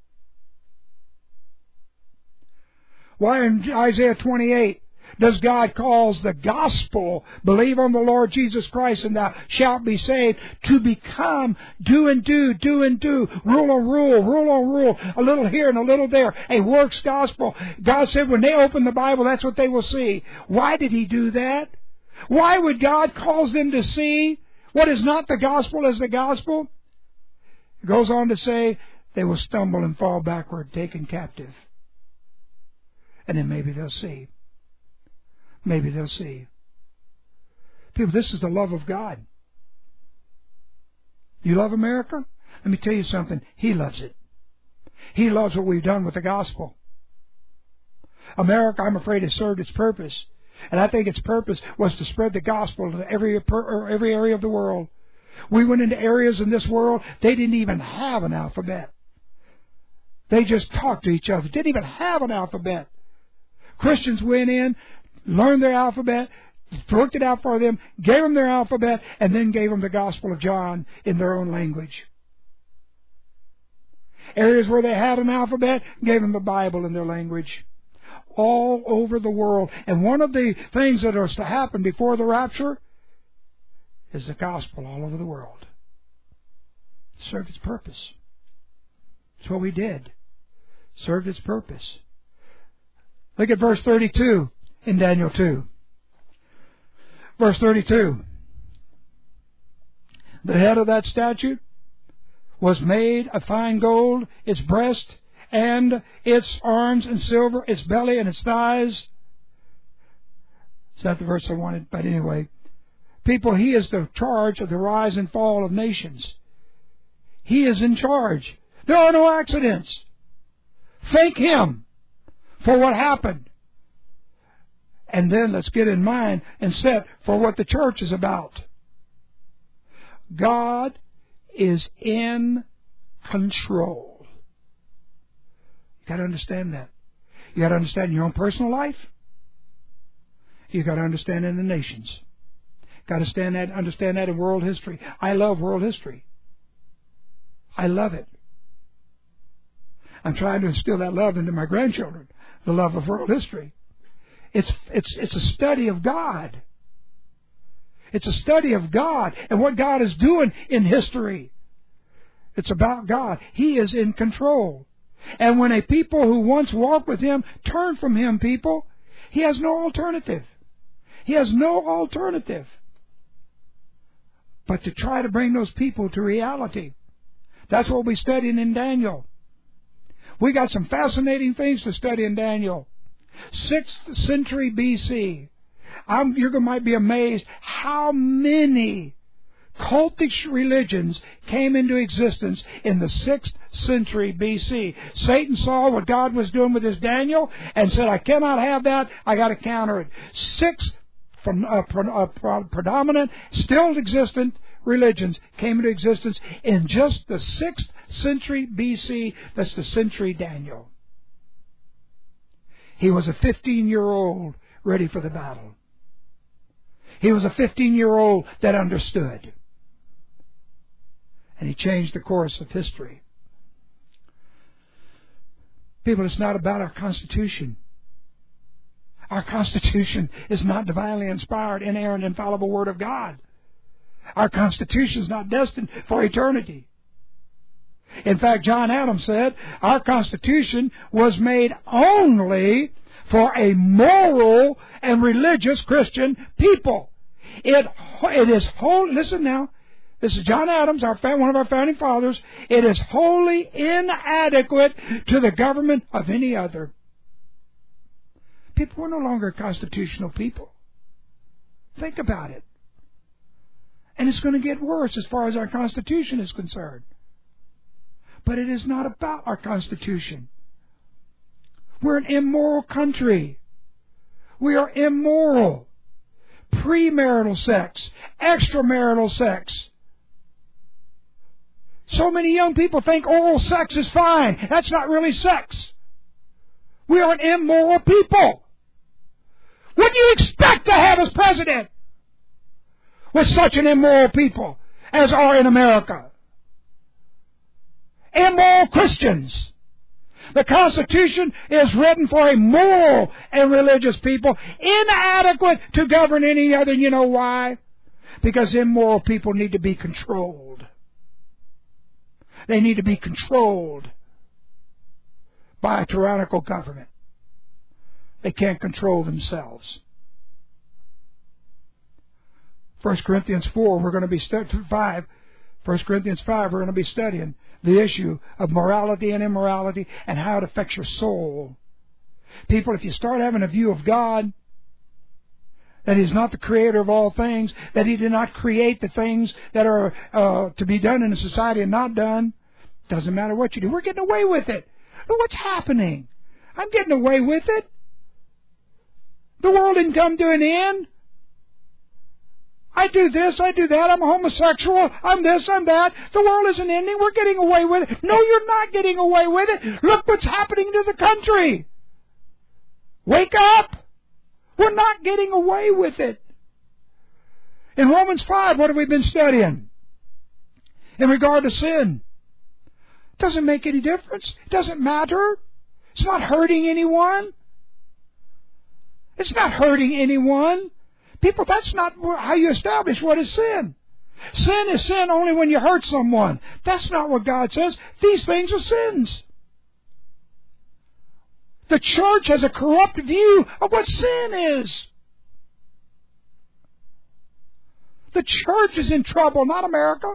Speaker 1: Why in Isaiah twenty-eight does God calls the gospel, believe on the Lord Jesus Christ and thou shalt be saved, to become do and do, do and do, rule on rule, rule on rule, a little here and a little there, a works gospel. God said when they open the Bible, that's what they will see. Why did He do that? Why would God cause them to see what is not the gospel as the gospel? It goes on to say they will stumble and fall backward, taken captive. And then maybe they'll see. Maybe they'll see. People, this is the love of God. You love America? Let me tell you something. He loves it. He loves what we've done with the gospel. America, I'm afraid, has served its purpose. And I think its purpose was to spread the gospel to every, every area of the world. We went into areas in this world, they didn't even have an alphabet. They just talked to each other. Didn't even have an alphabet. Christians went in, learned their alphabet, worked it out for them, gave them their alphabet, and then gave them the Gospel of John in their own language. Areas where they had an alphabet, gave them the Bible in their language. All over the world. And one of the things that is to happen before the rapture is the gospel all over the world. It served its purpose. That's what we did. Served its purpose. Look at verse thirty-two in Daniel two. Verse thirty-two. The head of that statue was made of fine gold, its breast and its arms in silver, its belly and its thighs. It's not the verse I wanted, but anyway. People, He is the charge of the rise and fall of nations. He is in charge. There are no accidents. Thank Him for what happened. And then let's get in mind and set for what the church is about. God is in control. You got to understand that. You got to understand your own personal life. You got to understand in the nations. Got to stand that, understand that in world history. I love world history. I love it. I'm trying to instill that love into my grandchildren, the love of world history. It's it's it's a study of God. It's a study of God and what God is doing in history. It's about God. He is in control. And when a people who once walked with Him turn from Him, people, He has no alternative. He has no alternative but to try to bring those people to reality. That's what we're studying in Daniel. We got some fascinating things to study in Daniel. Sixth century B C. I'm, you might be amazed how many cultic religions came into existence in the sixth century B C. Satan saw what God was doing with his Daniel and said, I cannot have that. I got to counter it. Six from uh, pre- uh, predominant, still existent religions came into existence in just the sixth century B C. That's the century Daniel. He was a fifteen-year-old ready for the battle. He was a fifteen-year-old that understood. And he changed the course of history. People, it's not about our Constitution. Our Constitution is not divinely inspired, inerrant, infallible Word of God. Our Constitution is not destined for eternity. In fact, John Adams said, our Constitution was made only for a moral and religious Christian people. It, it is whole, listen now, this is John Adams, our, one of our founding fathers. It is wholly inadequate to the government of any other. People, we're no longer a constitutional people. Think about it. And it's going to get worse as far as our Constitution is concerned. But it is not about our Constitution. We're an immoral country. We are immoral. Premarital sex, extramarital sex. So many young people think oral sex is fine. That's not really sex. We are an immoral people. What do you expect to have as president with such an immoral people as are in America? Immoral Christians. The Constitution is written for a moral and religious people, inadequate to govern any other. You know why? Because immoral people need to be controlled. They need to be controlled by a tyrannical government. They can't control themselves. First Corinthians four, we're going to be studying five. First Corinthians five, we're going to be studying the issue of morality and immorality and how it affects your soul. People, if you start having a view of God, that He's not the creator of all things, that He did not create the things that are uh, to be done in a society and not done, doesn't matter what you do. We're getting away with it. Look what's happening. I'm getting away with it. The world didn't come to an end. I do this, I do that, I'm a homosexual, I'm this, I'm that. The world isn't ending, we're getting away with it. No, you're not getting away with it. Look what's happening to the country. Wake up. We're not getting away with it. In Romans five, what have we been studying? In regard to sin. It doesn't make any difference. It doesn't matter. It's not hurting anyone. It's not hurting anyone. People, that's not how you establish what is sin. Sin is sin only when you hurt someone. That's not what God says. These things are sins. The church has a corrupt view of what sin is. The church is in trouble, not America.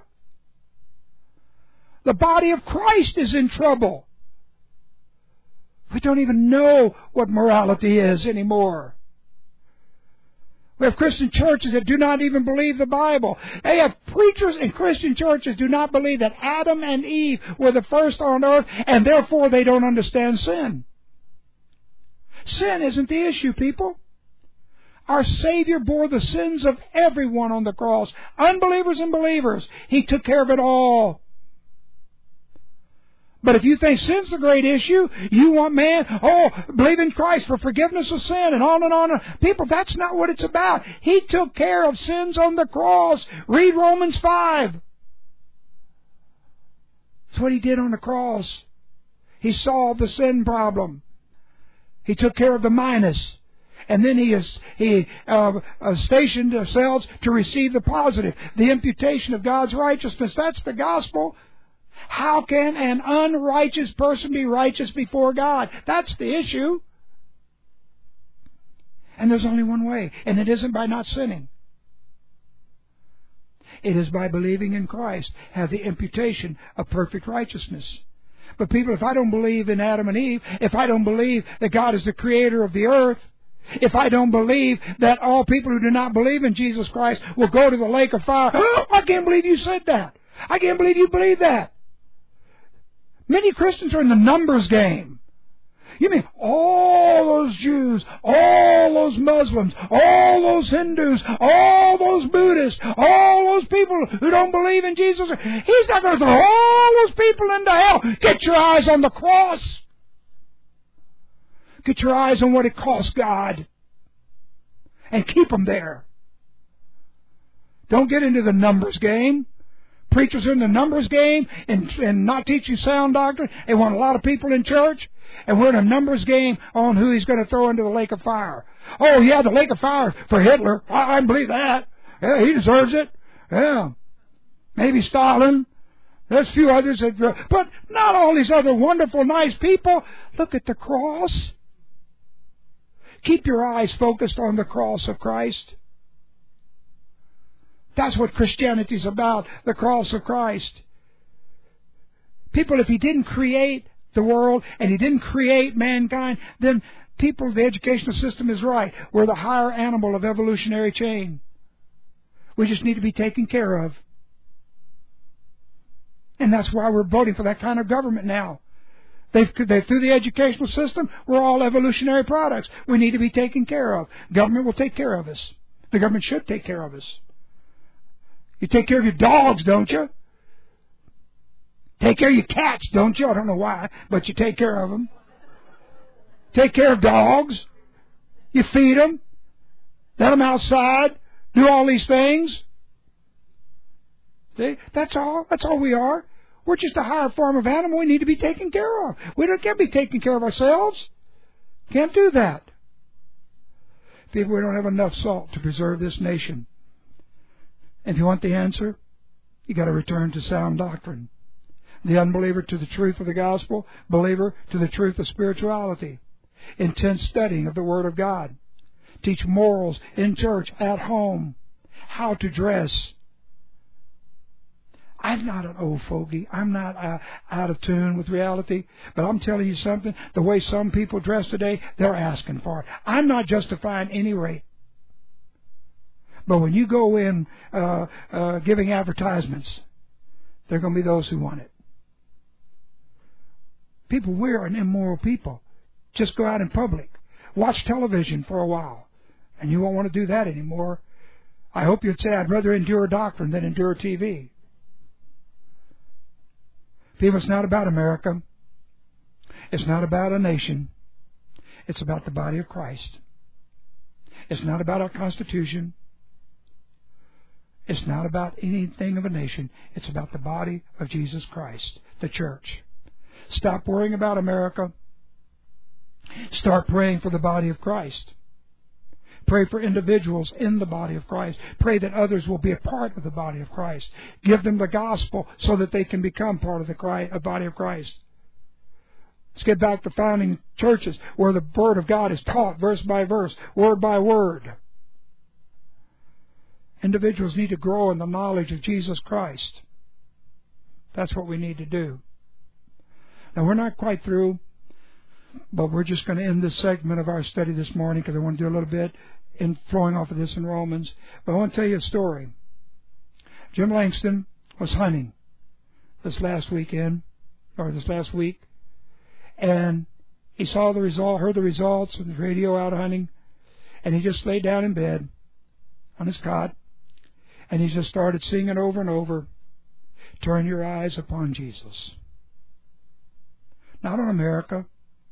Speaker 1: The body of Christ is in trouble. We don't even know what morality is anymore. We have Christian churches that do not even believe the Bible. They have preachers in Christian churches do not believe that Adam and Eve were the first on earth, and therefore they don't understand sin. Sin isn't the issue, people. Our Savior bore the sins of everyone on the cross, unbelievers and believers. He took care of it all. But if you think sin's the great issue, you want man, oh, believe in Christ for forgiveness of sin and on and on. People, that's not what it's about. He took care of sins on the cross. Read Romans five. That's what He did on the cross. He solved the sin problem. He took care of the minus. And then He is He uh, uh, stationed ourselves to receive the positive, the imputation of God's righteousness. That's the gospel. How can an unrighteous person be righteous before God? That's the issue. And there's only one way, and it isn't by not sinning. It is by believing in Christ, have the imputation of perfect righteousness. But people, if I don't believe in Adam and Eve, if I don't believe that God is the creator of the earth, if I don't believe that all people who do not believe in Jesus Christ will go to the lake of fire, oh, I can't believe you said that. I can't believe you believe that. Many Christians are in the numbers game. You mean all those Jews, all those Muslims, all those Hindus, all those Buddhists, all those people who don't believe in Jesus? He's not going to throw all those people into hell. Get your eyes on the cross. Get your eyes on what it cost God. And keep them there. Don't get into the numbers game. Preachers are in the numbers game and, and not teaching sound doctrine. They want a lot of people in church. And we're in a numbers game on who He's going to throw into the lake of fire. Oh, yeah, the lake of fire for Hitler. I, I believe that. Yeah, he deserves it. Yeah. Maybe Stalin. There's a few others. That, but not all these other wonderful, nice people. Look at the cross. Keep your eyes focused on the cross of Christ. That's what Christianity is about, the cross of Christ. People, if He didn't create the world and He didn't create mankind, then people, the educational system is right. We're the higher animal of evolutionary chain. We just need to be taken care of. And that's why we're voting for that kind of government now. They've, they through the educational system, we're all evolutionary products. We need to be taken care of. Government will take care of us. The government should take care of us. You take care of your dogs, don't you? Take care of your cats, don't you? I don't know why, but you take care of them. Take care of dogs. You feed them. Let them outside. Do all these things. See? That's all. That's all we are. We're just a higher form of animal we need to be taken care of. We don't can't be taking care of ourselves. Can't do that. People, we don't have enough salt to preserve this nation. If you want the answer, you got to return to sound doctrine. The unbeliever to the truth of the gospel, believer to the truth of spirituality. Intense studying of the Word of God. Teach morals in church, at home. How to dress. I'm not an old fogey. I'm not uh, out of tune with reality. But I'm telling you something. The way some people dress today, they're asking for it. I'm not justifying any rate. But when you go in uh, uh, giving advertisements, there are going to be those who want it. People, we're an immoral people. Just go out in public. Watch television for a while. And you won't want to do that anymore. I hope you'd say, I'd rather endure doctrine than endure T V. People, it's not about America. It's not about a nation. It's about the body of Christ. It's not about our Constitution. It's not about anything of a nation. It's about the body of Jesus Christ, the church. Stop worrying about America. Start praying for the body of Christ. Pray for individuals in the body of Christ. Pray that others will be a part of the body of Christ. Give them the gospel so that they can become part of the body of Christ. Let's get back to founding churches where the Word of God is taught verse by verse, word by word. Individuals need to grow in the knowledge of Jesus Christ. That's what we need to do. Now, we're not quite through, but we're just going to end this segment of our study this morning because I want to do a little bit in flowing off of this in Romans. But I want to tell you a story. Jim Langston was hunting this last weekend, or this last week, and he saw the result, heard the results on the radio out hunting, And he just laid down in bed on his cot, and he just started singing over and over, turn your eyes upon Jesus. Not on America,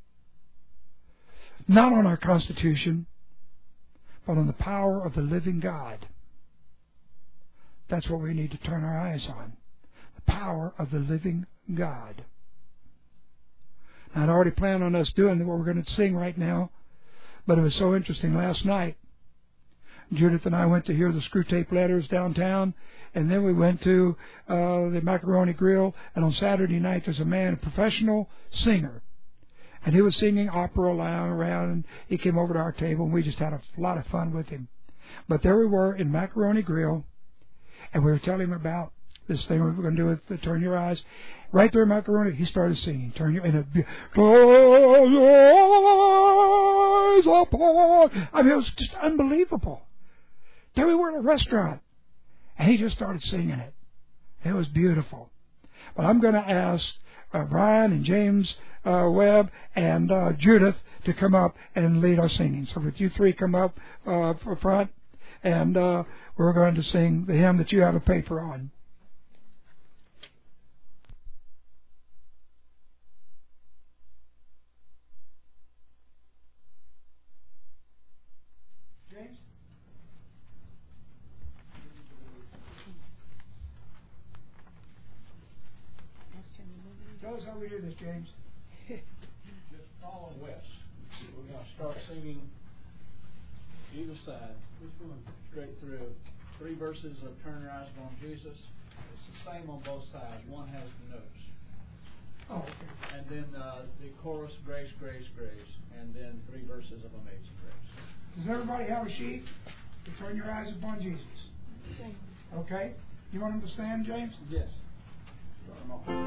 Speaker 1: not on our Constitution, but on the power of the living God. That's what we need to turn our eyes on. The power of the living God. Now, I'd already planned on us doing what we're going to sing right now, but it was so interesting last night. Judith and I went to hear the Screw Tape Letters downtown, and then we went to uh, the Macaroni Grill, and on Saturday night there's a man, a professional singer, and he was singing opera around, and he came over to our table, and we just had a lot of fun with him. But there we were in Macaroni Grill, and we were telling him about this thing we were going to do with the Turn Your Eyes. Right there in Macaroni, he started singing, Turn Your, and it'd be, Turn Your Eyes upon. I mean, it was just unbelievable. There we were in a restaurant, and he just started singing it. It was beautiful. But I'm going to ask uh, Brian and James uh, Webb and uh, Judith to come up and lead our singing. So would you three come up uh, for front, and uh, we're going to sing the hymn that you have a paper on. Tell us how we do this, James.
Speaker 3: Just follow Wes. We're going to start singing either side, straight through. Three verses of Turn Your Eyes Upon Jesus. It's the same on both sides. One has the notes.
Speaker 1: Oh, okay.
Speaker 3: And then uh, the chorus, Grace, Grace, Grace. And then three verses of Amazing Grace.
Speaker 1: Does everybody have a sheet to Turn Your Eyes Upon Jesus? Okay. You want them to stand, James?
Speaker 3: Yes. Start them off.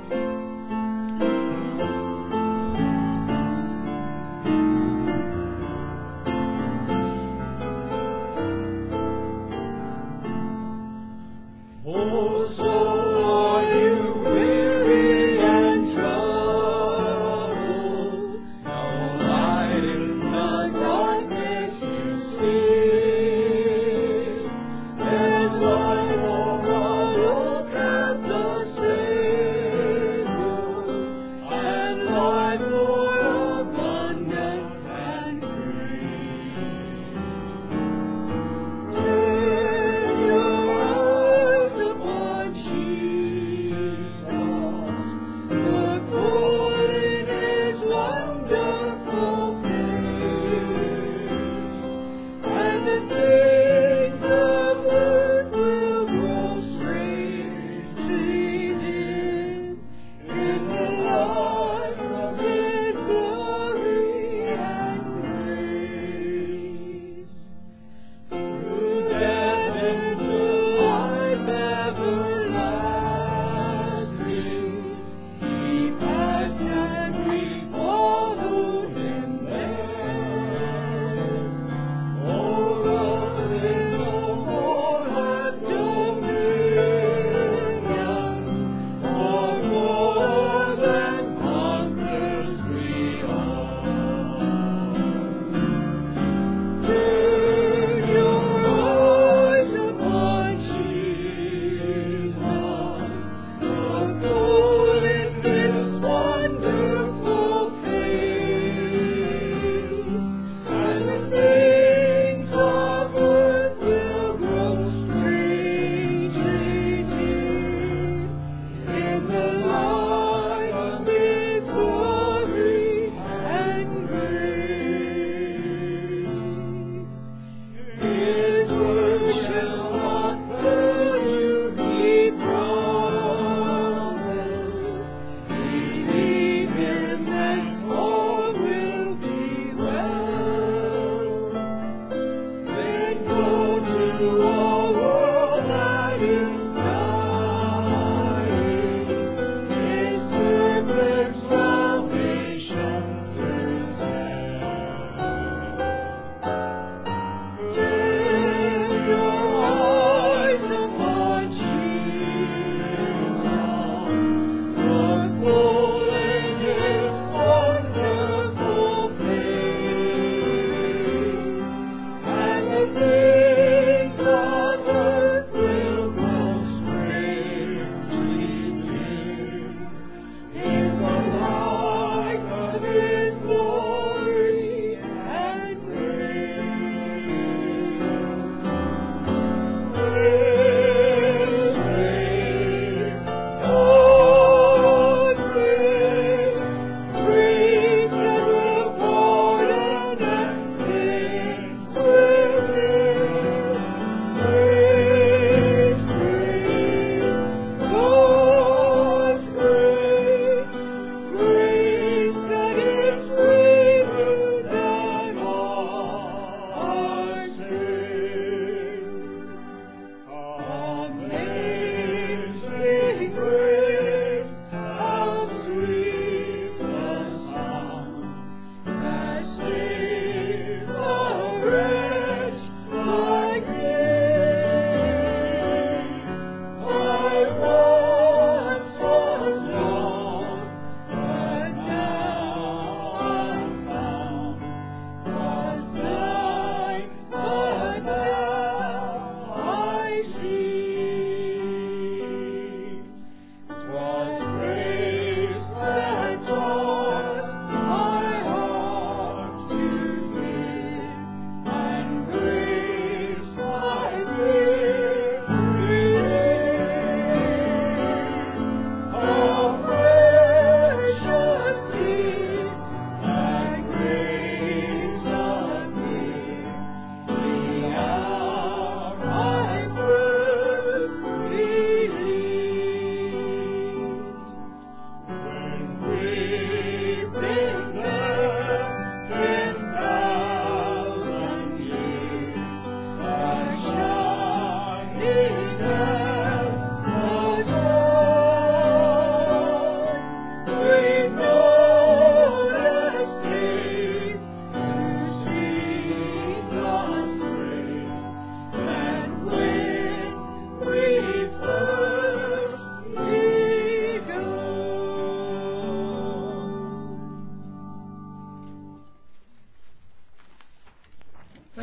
Speaker 2: Oh, so are you weary and troubled? No light in the darkness you see. There's light for all who can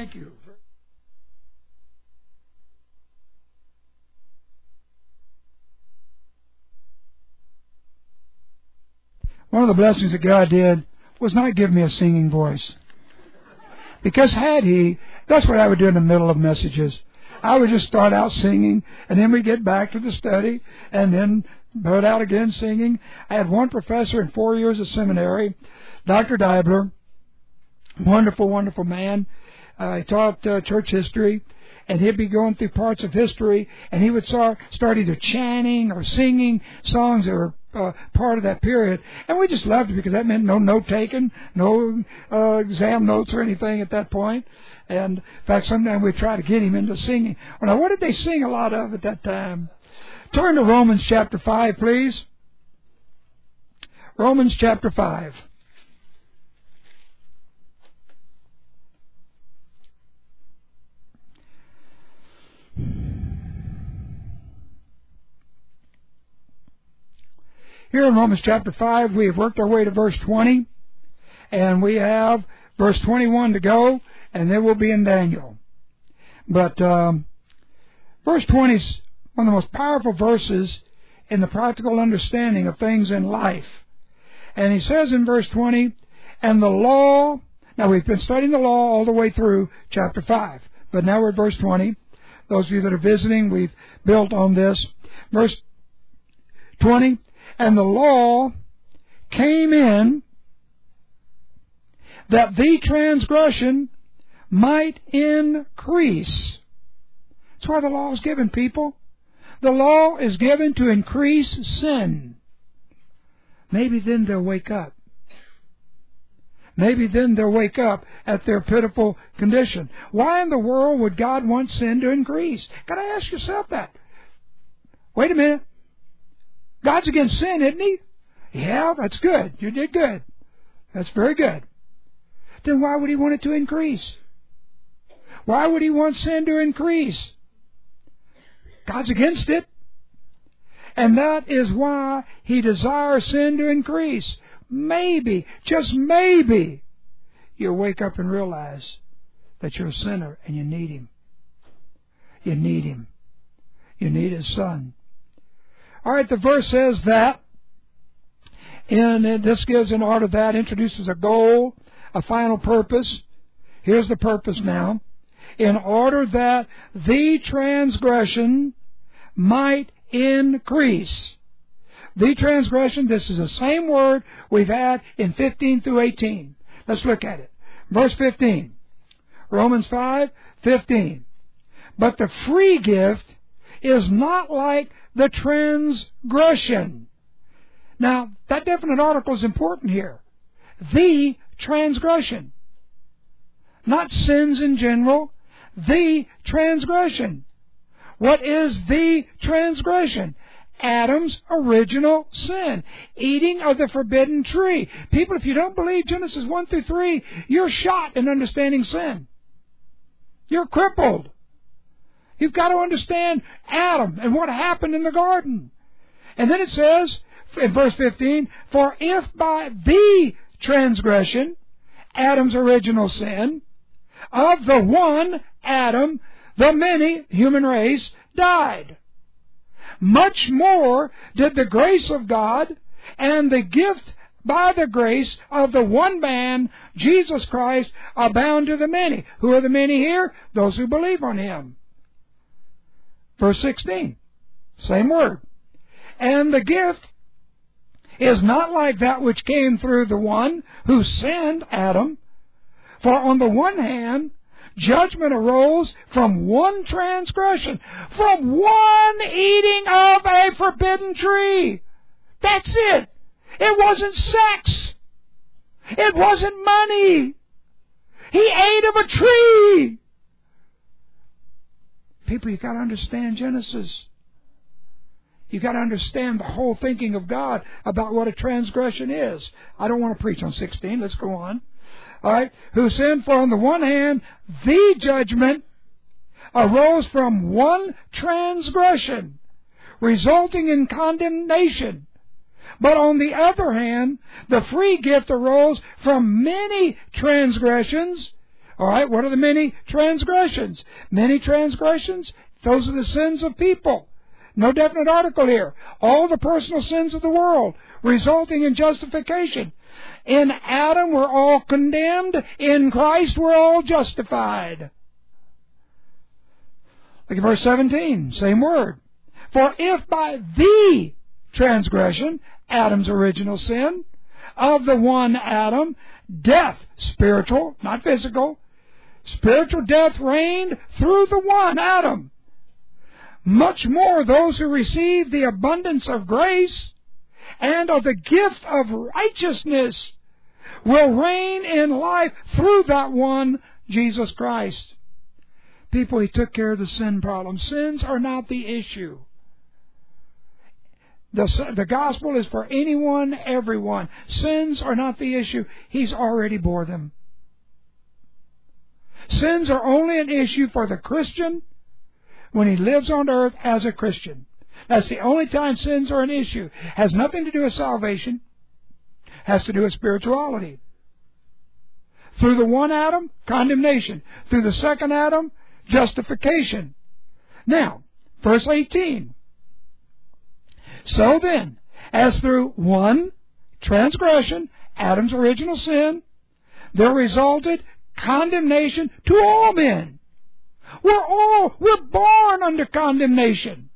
Speaker 1: Thank you. One of the blessings that God did was not give me a singing voice. Because had He, that's what I would do in the middle of messages. I would just start out singing, and then we'd get back to the study, and then put out again singing. I had one professor in four years of seminary, Doctor Deibler, wonderful, wonderful man. Uh, he taught uh, church history, and he'd be going through parts of history, and he would start, start either chanting or singing songs that were uh, part of that period. And we just loved it because that meant no note taking, no uh, exam notes or anything at that point. And in fact, sometimes we'd try to get him into singing. Well, now, what did they sing a lot of at that time? Turn to Romans chapter five, please. Romans chapter five. Here in Romans chapter five, we have worked our way to verse twenty, and we have verse twenty-one to go, and then we'll be in Daniel. But um, verse twenty is one of the most powerful verses in the practical understanding of things in life. And he says in verse twenty, and the law, now we've been studying the law all the way through chapter five, but now we're at verse twenty. Those of you that are visiting, we've built on this. Verse twenty, and the law came in that the transgression might increase. That's why the law is given, people. The law is given to increase sin. Maybe then they'll wake up. Maybe then they'll wake up at their pitiful condition. Why in the world would God want sin to increase? Got to ask yourself that. Wait a minute. God's against sin, isn't He? Yeah, that's good. You did good. That's very good. Then why would He want it to increase? Why would He want sin to increase? God's against it. And that is why He desires sin to increase. Maybe, just maybe, you'll wake up and realize that you're a sinner and you need Him. You need Him. You need His Son. All right, the verse says that, and this gives an order that, introduces a goal, a final purpose. Here's the purpose now. In order that the transgression might increase. The transgression, this is the same word we've had in fifteen through eighteen. Let's look at it. Verse fifteen. Romans five, fifteen. But the free gift is not like the transgression. Now, that definite article is important here. The transgression. Not sins in general. The transgression. What is the transgression? Adam's original sin. Eating of the forbidden tree. People, if you don't believe Genesis one through three, you're shot in understanding sin. You're crippled. You've got to understand Adam and what happened in the garden. And then it says, in verse fifteen, for if by the transgression, Adam's original sin, of the one Adam, the many, human race, died. Much more did the grace of God and the gift by the grace of the one man, Jesus Christ, abound to the many. Who are the many here? Those who believe on Him. Verse sixteen, same word. And the gift is not like that which came through the one who sinned, Adam. For on the one hand, judgment arose from one transgression, from one eating of a forbidden tree. That's it. It wasn't sex. It wasn't money. He ate of a tree. People, you've got to understand Genesis. You've got to understand the whole thinking of God about what a transgression is. I don't want to preach on sixteen. Let's go on. All right. Who sinned, for on the one hand, the judgment arose from one transgression, resulting in condemnation. But on the other hand, the free gift arose from many transgressions All right, what are the many transgressions? Many transgressions, those are the sins of people. No definite article here. All the personal sins of the world, resulting in justification. In Adam we're all condemned. In Christ we're all justified. Look at verse seventeen, same word. For if by the transgression, Adam's original sin, of the one Adam, death, spiritual, not physical, spiritual death reigned through the one Adam, much more those who receive the abundance of grace and of the gift of righteousness will reign in life through that one, Jesus Christ. People, He took care of the sin problem. Sins are not the issue. The, the gospel is for anyone, everyone. Sins are not the issue. He's already bore them. Sins are only an issue for the Christian when he lives on earth as a Christian. That's the only time sins are an issue. Has nothing to do with salvation. Has to do with spirituality. Through the one Adam, condemnation. Through the second Adam, justification. Now, verse eighteen. So then, as through one transgression, Adam's original sin, there resulted condemnation to all men. We're all, we're born under condemnation.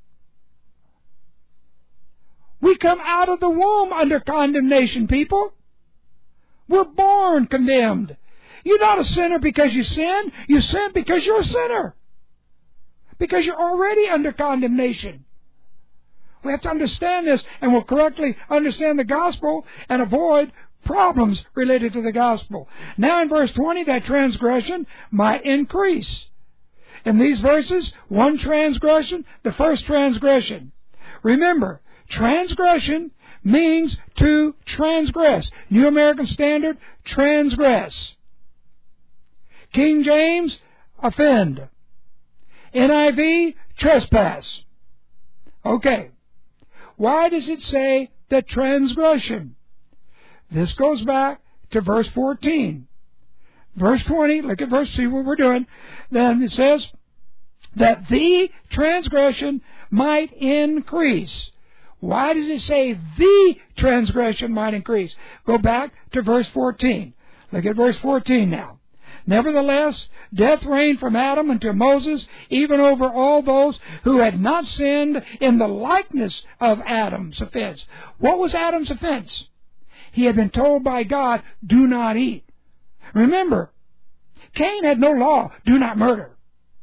Speaker 1: We come out of the womb under condemnation, people. We're born condemned. You're not a sinner because you sin. You sin because you're a sinner. Because you're already under condemnation. We have to understand this, and we'll correctly understand the gospel and avoid problems related to the gospel. Now in verse twenty, that transgression might increase. In these verses, one transgression, the first transgression. Remember, transgression means to transgress. New American Standard, transgress. King James, offend. N I V, trespass. Okay. Why does it say the transgression? This goes back to verse fourteen. Verse twenty, look at verse, see what we're doing. Then it says that the transgression might increase. Why does it say the transgression might increase? Go back to verse fourteen. Look at verse fourteen now. Nevertheless, death reigned from Adam unto Moses, even over all those who had not sinned in the likeness of Adam's offense. What was Adam's offense? He had been told by God, do not eat. Remember, Cain had no law, do not murder.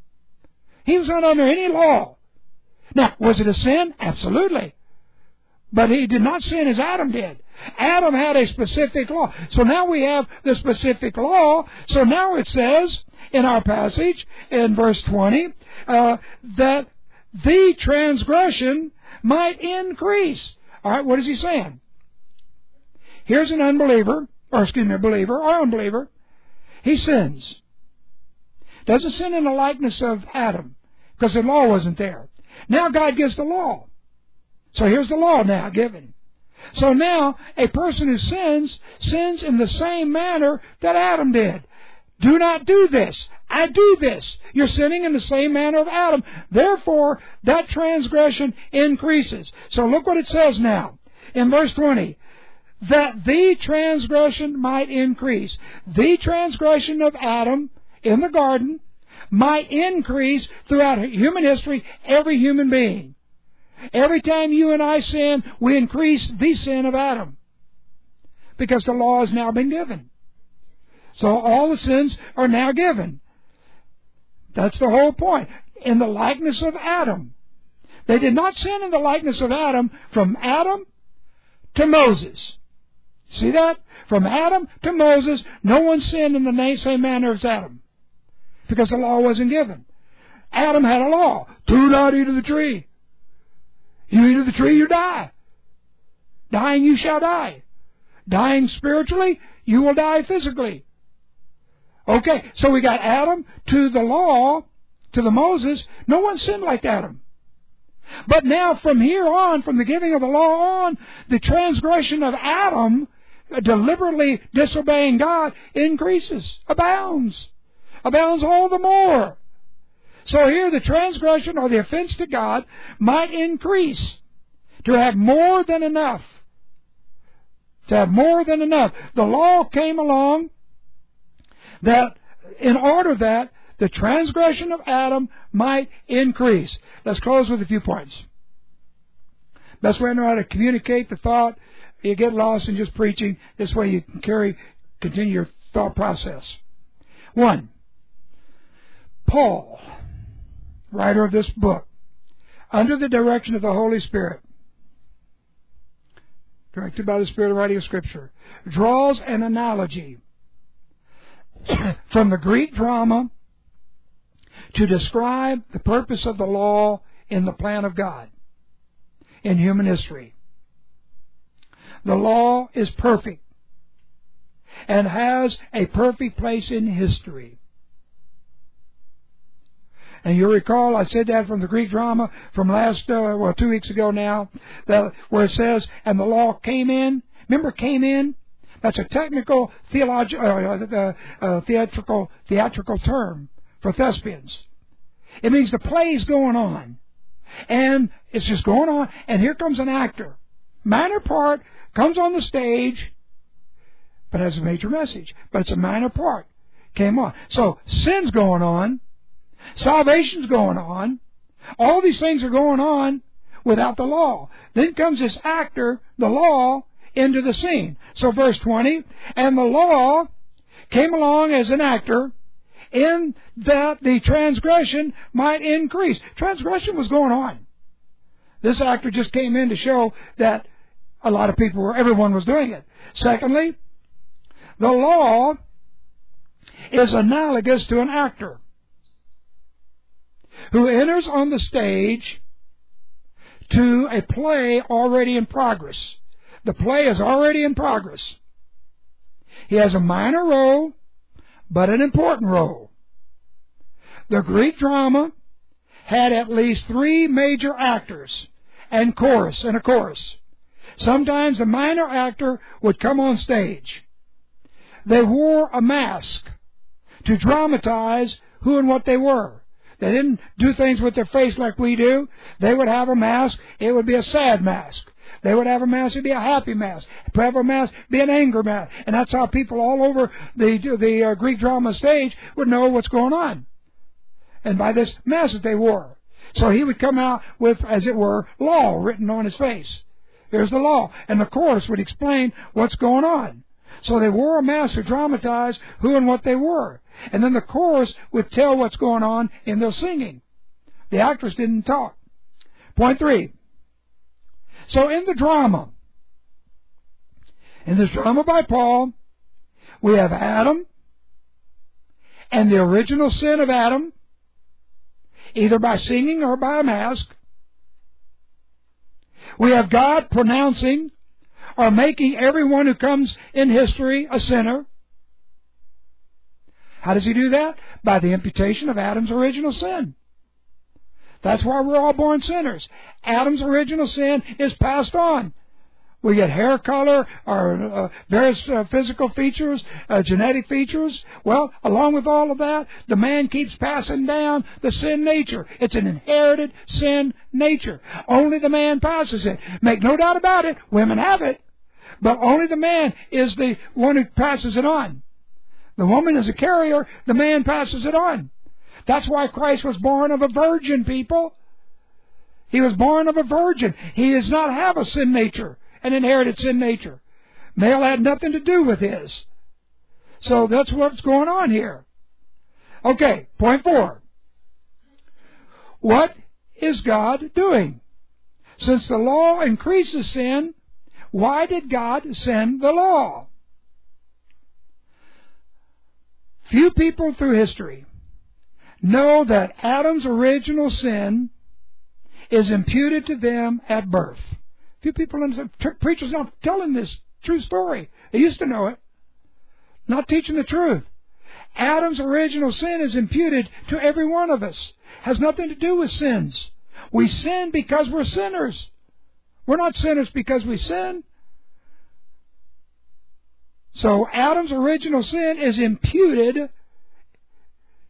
Speaker 1: He was not under any law. Now, was it a sin? Absolutely. But he did not sin as Adam did. Adam had a specific law. So now we have the specific law. So now it says in our passage, in verse twenty, uh, that the transgression might increase. All right, what is he saying? Here's an unbeliever, or excuse me, a believer or unbeliever. He sins. Doesn't sin in the likeness of Adam, because the law wasn't there. Now God gives the law. So here's the law now given. So now, a person who sins, sins in the same manner that Adam did. Do not do this. I do this. You're sinning in the same manner of Adam. Therefore, that transgression increases. So look what it says now in verse twenty. That the transgression might increase. The transgression of Adam in the garden might increase throughout human history, every human being. Every time you and I sin, we increase the sin of Adam. Because the law has now been given. So all the sins are now given. That's the whole point. In the likeness of Adam. They did not sin in the likeness of Adam from Adam to Moses. See that? From Adam to Moses, no one sinned in the same manner as Adam. Because the law wasn't given. Adam had a law. Do not eat of the tree. You eat of the tree, you die. Dying, you shall die. Dying spiritually, you will die physically. Okay, so we got Adam to the law, to the Moses. No one sinned like Adam. But now from here on, from the giving of the law on, the transgression of Adam, deliberately disobeying God, increases, abounds. abounds all the more. So here the transgression or the offense to God might increase to have more than enough. To have more than enough. The law came along that in order that the transgression of Adam might increase. Let's close with a few points. Best way to know how to communicate the thought. You get lost in just preaching. This way you can carry, continue your thought process. One, Paul, writer of this book, under the direction of the Holy Spirit, directed by the Spirit of writing of Scripture, draws an analogy from the Greek drama to describe the purpose of the law in the plan of God in human history. The law is perfect and has a perfect place in history. And you recall, I said that from the Greek drama from last, uh, well, two weeks ago now, that, where it says, and the law came in. Remember, came in? That's a technical, theologi- uh, uh, uh, theatrical, theatrical term for thespians. It means the play's going on. And it's just going on, and here comes an actor. Minor part, comes on the stage, but has a major message. But it's a minor part. Came on. So, sin's going on. Salvation's going on. All these things are going on without the law. Then comes this actor, the law, into the scene. So verse twenty, and the law came along as an actor in that the transgression might increase. Transgression was going on. This actor just came in to show that a lot of people were, everyone was doing it. Secondly, the law is analogous to an actor who enters on the stage to a play already in progress. The play is already in progress. He has a minor role, but an important role. The Greek drama had at least three major actors and chorus and a chorus. Sometimes the minor actor would come on stage. They wore a mask to dramatize who and what they were. They didn't do things with their face like we do. They would have a mask. It would be a sad mask. They would have a mask. It would be a happy mask. If have a mask, it would be an anger mask. And that's how people all over the the uh, Greek drama stage would know what's going on. And by this mask that they wore. So he would come out with, as it were, law written on his face. Here's the law. And the chorus would explain what's going on. So they wore a mask to dramatize who and what they were. And then the chorus would tell what's going on in their singing. The actors didn't talk. Point three. So in the drama, in this drama by Paul, we have Adam and the original sin of Adam, either by singing or by a mask. We have God pronouncing or making everyone who comes in history a sinner. How does he do that? By the imputation of Adam's original sin. That's why we're all born sinners. Adam's original sin is passed on. We get hair color or uh, various uh, physical features, uh, genetic features. Well, along with all of that, the man keeps passing down the sin nature. It's an inherited sin nature. Only the man passes it. Make no doubt about it, women have it. But only the man is the one who passes it on. The woman is a carrier, the man passes it on. That's why Christ was born of a virgin, people. He was born of a virgin. He does not have a sin nature, an inherited sin nature. Male had nothing to do with his. So that's what's going on here. Okay, point four. What is God doing? Since the law increases sin, why did God send the law? Few people through history know that Adam's original sin is imputed to them at birth. Few people, preachers not telling this true story. They used to know it. Not teaching the truth. Adam's original sin is imputed to every one of us. Has nothing to do with sins. We sin because we're sinners. We're not sinners because we sin. So Adam's original sin is imputed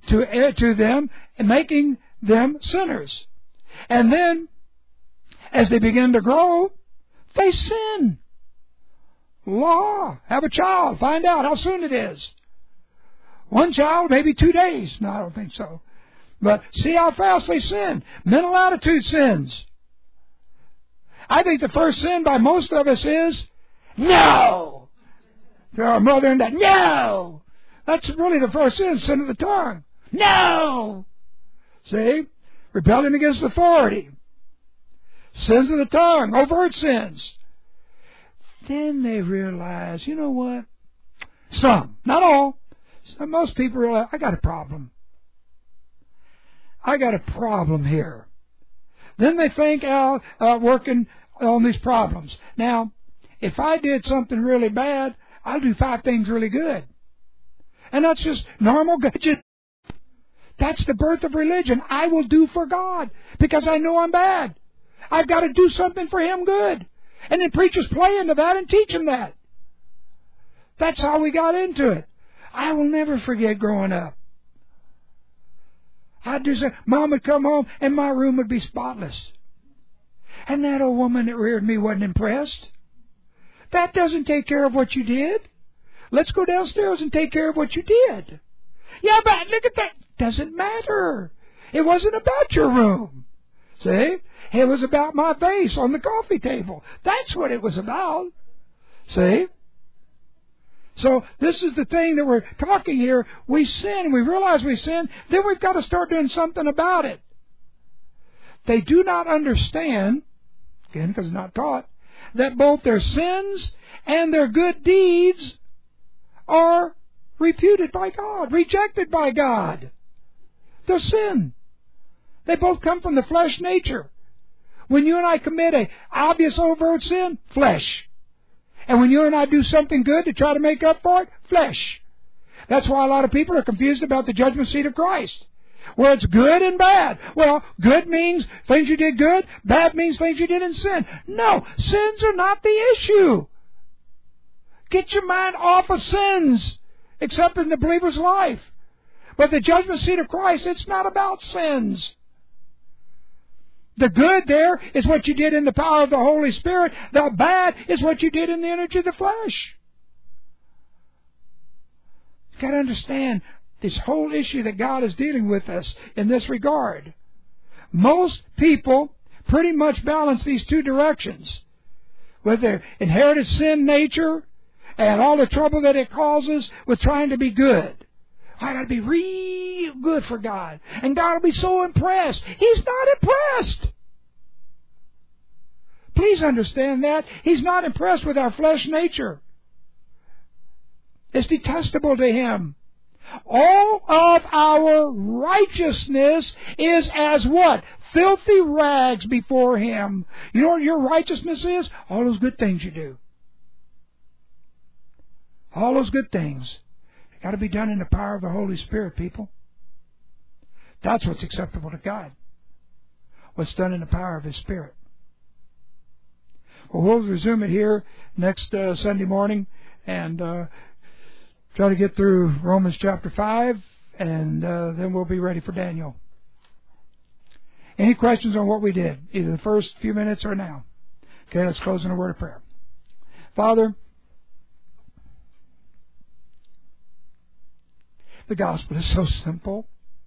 Speaker 1: to, uh, to them, making them sinners. And then, as they begin to grow, they sin. Law. Have a child. Find out how soon it is. One child, maybe two days. No, I don't think so. But see how fast they sin. Mental attitude sins. I think the first sin by most of us is no. To our mother and dad, no. That's really the first sin, sin of the tongue. No. See? Rebellion against authority. Sins of the tongue, overt sins. Then they realize, you know what? Some, not all. Some, most people realize, I got a problem. I got a problem here. Then they think out uh, working on these problems. Now, if I did something really bad, I'll do five things really good. And that's just normal good. Just, that's the birth of religion. I will do for God because I know I'm bad. I've got to do something for Him good. And then preachers play into that and teach them that. That's how we got into it. I will never forget growing up. I'd do say, Mom would come home and my room would be spotless. And that old woman that reared me wasn't impressed. That doesn't take care of what you did. Let's go downstairs and take care of what you did. Yeah, but look at that. Doesn't matter. It wasn't about your room. See? It was about my vase on the coffee table. That's what it was about. See? So this is the thing that we're talking here. We sin. We realize we sin. Then we've got to start doing something about it. They do not understand, again, because it's not taught, that both their sins and their good deeds are refuted by God, rejected by God. They're sin. They both come from the flesh nature. When you and I commit a obvious overt sin, flesh. And when you and I do something good to try to make up for it, flesh. That's why a lot of people are confused about the judgment seat of Christ. Where it's good and bad. Well, good means things you did good. Bad means things you did in sin. No, sins are not the issue. Get your mind off of sins, except in the believer's life. But the judgment seat of Christ, it's not about sins. The good there is what you did in the power of the Holy Spirit. The bad is what you did in the energy of the flesh. You've got to understand this whole issue that God is dealing with us in this regard. Most people pretty much balance these two directions. With their inherited sin nature and all the trouble that it causes with trying to be good. I got to be real good for God. And God will be so impressed. He's not impressed. Please understand that. He's not impressed with our flesh nature. It's detestable to Him. All of our righteousness is as what? Filthy rags before Him. You know what your righteousness is? All those good things you do. All those good things. Got to be done in the power of the Holy Spirit, people. That's what's acceptable to God. What's done in the power of His Spirit. Well, we'll resume it here next uh, Sunday morning and uh, try to get through Romans chapter five, and uh, then we'll be ready for Daniel. Any questions on what we did, either the first few minutes or now? Okay, let's close in a word of prayer. Father, the gospel is so simple.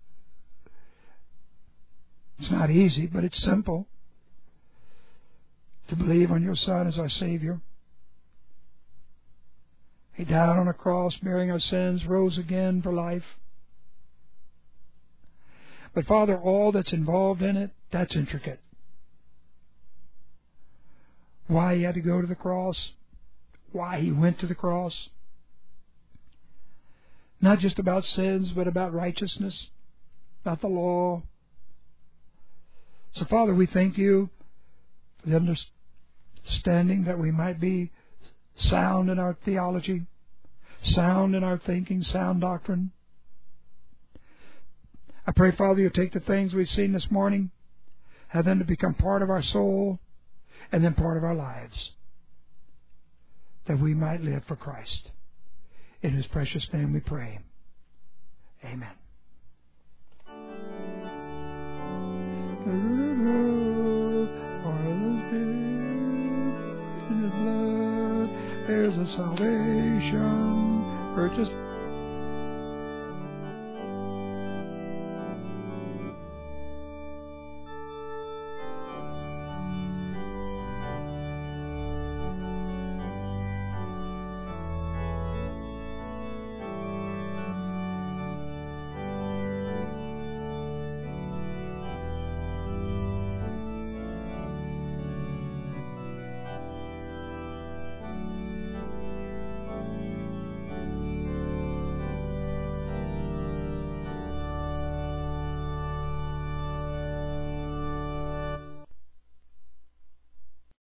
Speaker 1: It's not easy, but it's simple. To believe on your Son as our Savior. He died on a cross, bearing our sins, rose again for life. But Father, all that's involved in it, that's intricate. Why He had to go to the cross, why He went to the cross. Not just about sins, but about righteousness, about the law. So, Father, we thank You for the understanding that we might be sound in our theology, sound in our thinking, sound doctrine. I pray, Father, You'll take the things we've seen this morning, have them to become part of our soul, and then part of our lives, that we might live for Christ. In His precious name we pray. Amen. For His blood is a salvation, purchased